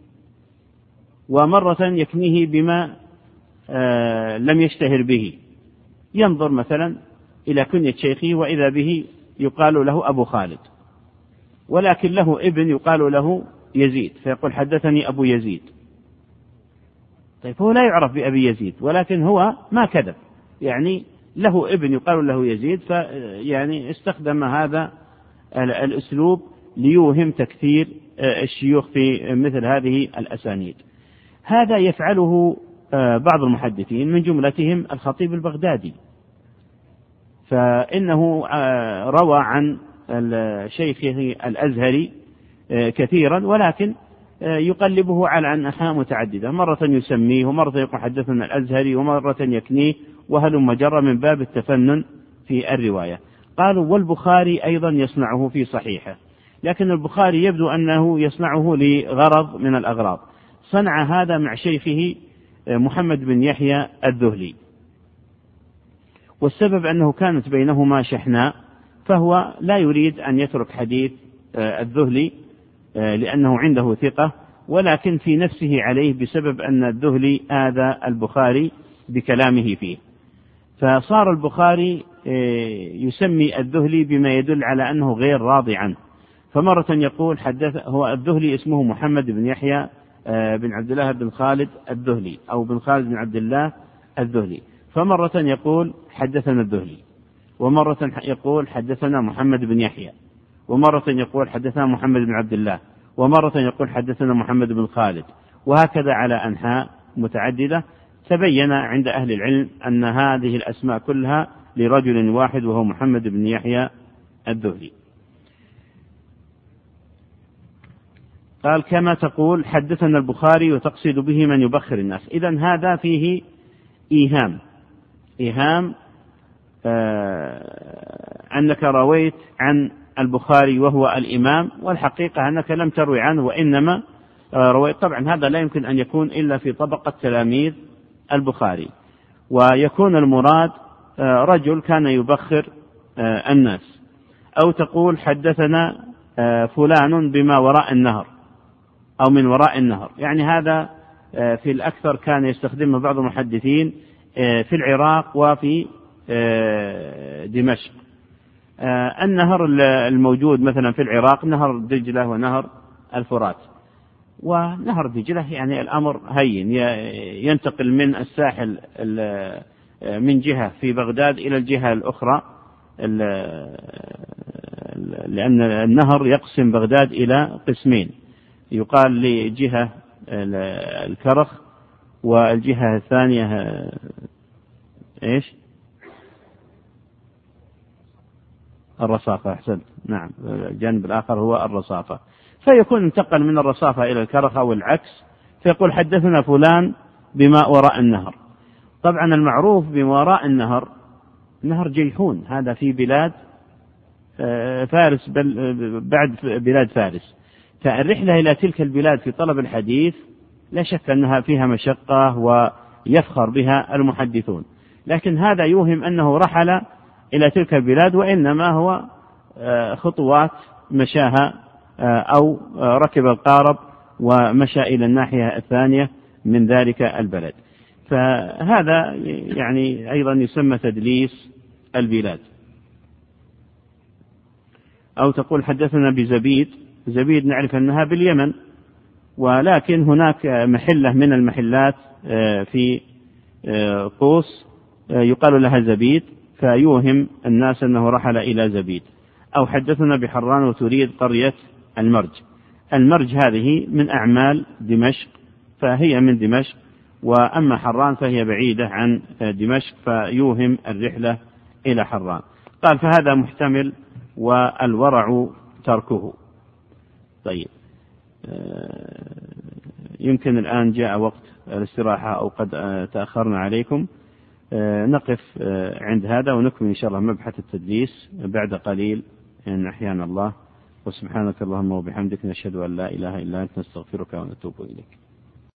ومرة يكنيه بما لم يشتهر به. ينظر مثلا إلى كنية شيخه وإذا به يقال له أبو خالد، ولكن له ابن يقال له يزيد، فيقول: حدثني أبو يزيد. طيب، هو لا يعرف بأبي يزيد، ولكن هو ما كذب، يعني له ابن يقال له يزيد، فيعني استخدم هذا الأسلوب ليوهم تكثير الشيوخ في مثل هذه الأسانيد. هذا يفعله بعض المحدثين، من جملتهم الخطيب البغدادي، فإنه روى عن شيخه الأزهري كثيرا، ولكن يقلبه على أنحاء متعددة، مرة يسميه، ومرة يقول: حدثنا الأزهري، ومرة يكنيه، وهلم جرى، من باب التفنن في الرواية. قالوا: والبخاري أيضا يصنعه في صحيحه، لكن البخاري يبدو أنه يصنعه لغرض من الأغراض. صنع هذا مع شيخه محمد بن يحيى الذهلي، والسبب أنه كانت بينهما شحناء، فهو لا يريد أن يترك حديث الذهلي لأنه عنده ثقة، ولكن في نفسه عليه بسبب أن الذهلي آذى البخاري بكلامه فيه. فصار البخاري يسمي الذهلي بما يدل على أنه غير راضي عنه. فمرة يقول: هو الذهلي اسمه محمد بن يحيى بن عبد الله بن خالد الذهلي، أو بن خالد بن عبد الله الذهلي. فمرة يقول: حدثنا الذهلي، ومرة يقول: حدثنا محمد بن يحيى، ومرة يقول: حدثنا محمد بن عبد الله، ومرة يقول: حدثنا محمد بن خالد، وهكذا على أنحاء متعددة. تبين عند أهل العلم أن هذه الأسماء كلها لرجل واحد، وهو محمد بن يحيى الذهلي. قال: كما تقول حدثنا البخاري وتقصد به من يبخر الناس. إذن هذا فيه إيهام أنك رويت عن البخاري وهو الإمام، والحقيقة أنك لم تروي عنه، وإنما رويت. طبعا هذا لا يمكن أن يكون إلا في طبقة تلاميذ البخاري، ويكون المراد رجل كان يبخر الناس. أو تقول: حدثنا فلان بما وراء النهر، أو من وراء النهر، يعني هذا في الأكثر كان يستخدمه بعض المحدثين في العراق وفي دمشق. النهر الموجود مثلا في العراق نهر دجلة ونهر الفرات. ونهر دجلة يعني الأمر هين، ينتقل من الساحل من جهة في بغداد إلى الجهة الأخرى، لأن النهر يقسم بغداد إلى قسمين، يقال لجهة الكرخ، والجهة الثانية إيش؟ الرصافة. أحسنت، نعم، الجانب الآخر هو الرصافة، فيكون انتقل من الرصافة إلى الكرخ أو العكس، فيقول حدثنا فلان بما وراء النهر. طبعا المعروف بما وراء النهر نهر جيحون، هذا في بلاد فارس، بعد بلاد فارس، فالرحلة إلى تلك البلاد في طلب الحديث لا شك أنها فيها مشقة ويفخر بها المحدثون، لكن هذا يوهم أنه رحل إلى تلك البلاد، وإنما هو خطوات مشاها أو ركب القارب ومشى إلى الناحية الثانية من ذلك البلد. فهذا يعني أيضا يسمى تدليس البلاد. أو تقول حدثنا بزبيد، زبيد نعرف أنها باليمن، ولكن هناك محلة من المحلات في قوس يقال لها زبيد، فيوهم الناس أنه رحل إلى زبيد. أو حدثنا بحران وتريد قرية المرج. المرج هذه من أعمال دمشق، فهي من دمشق، وأما حران فهي بعيدة عن دمشق، فيوهم الرحلة إلى حران. قال فهذا محتمل والورع تركه. طيب، يمكن الآن جاء وقت الاستراحة أو قد تأخرنا عليكم، نقف عند هذا ونكمل إن شاء الله مبحث التدليس بعد قليل إن أحيانا الله. وسبحانك اللهم وبحمدك، نشهد أن لا إله إلا أنت، نستغفرك ونتوب إليك.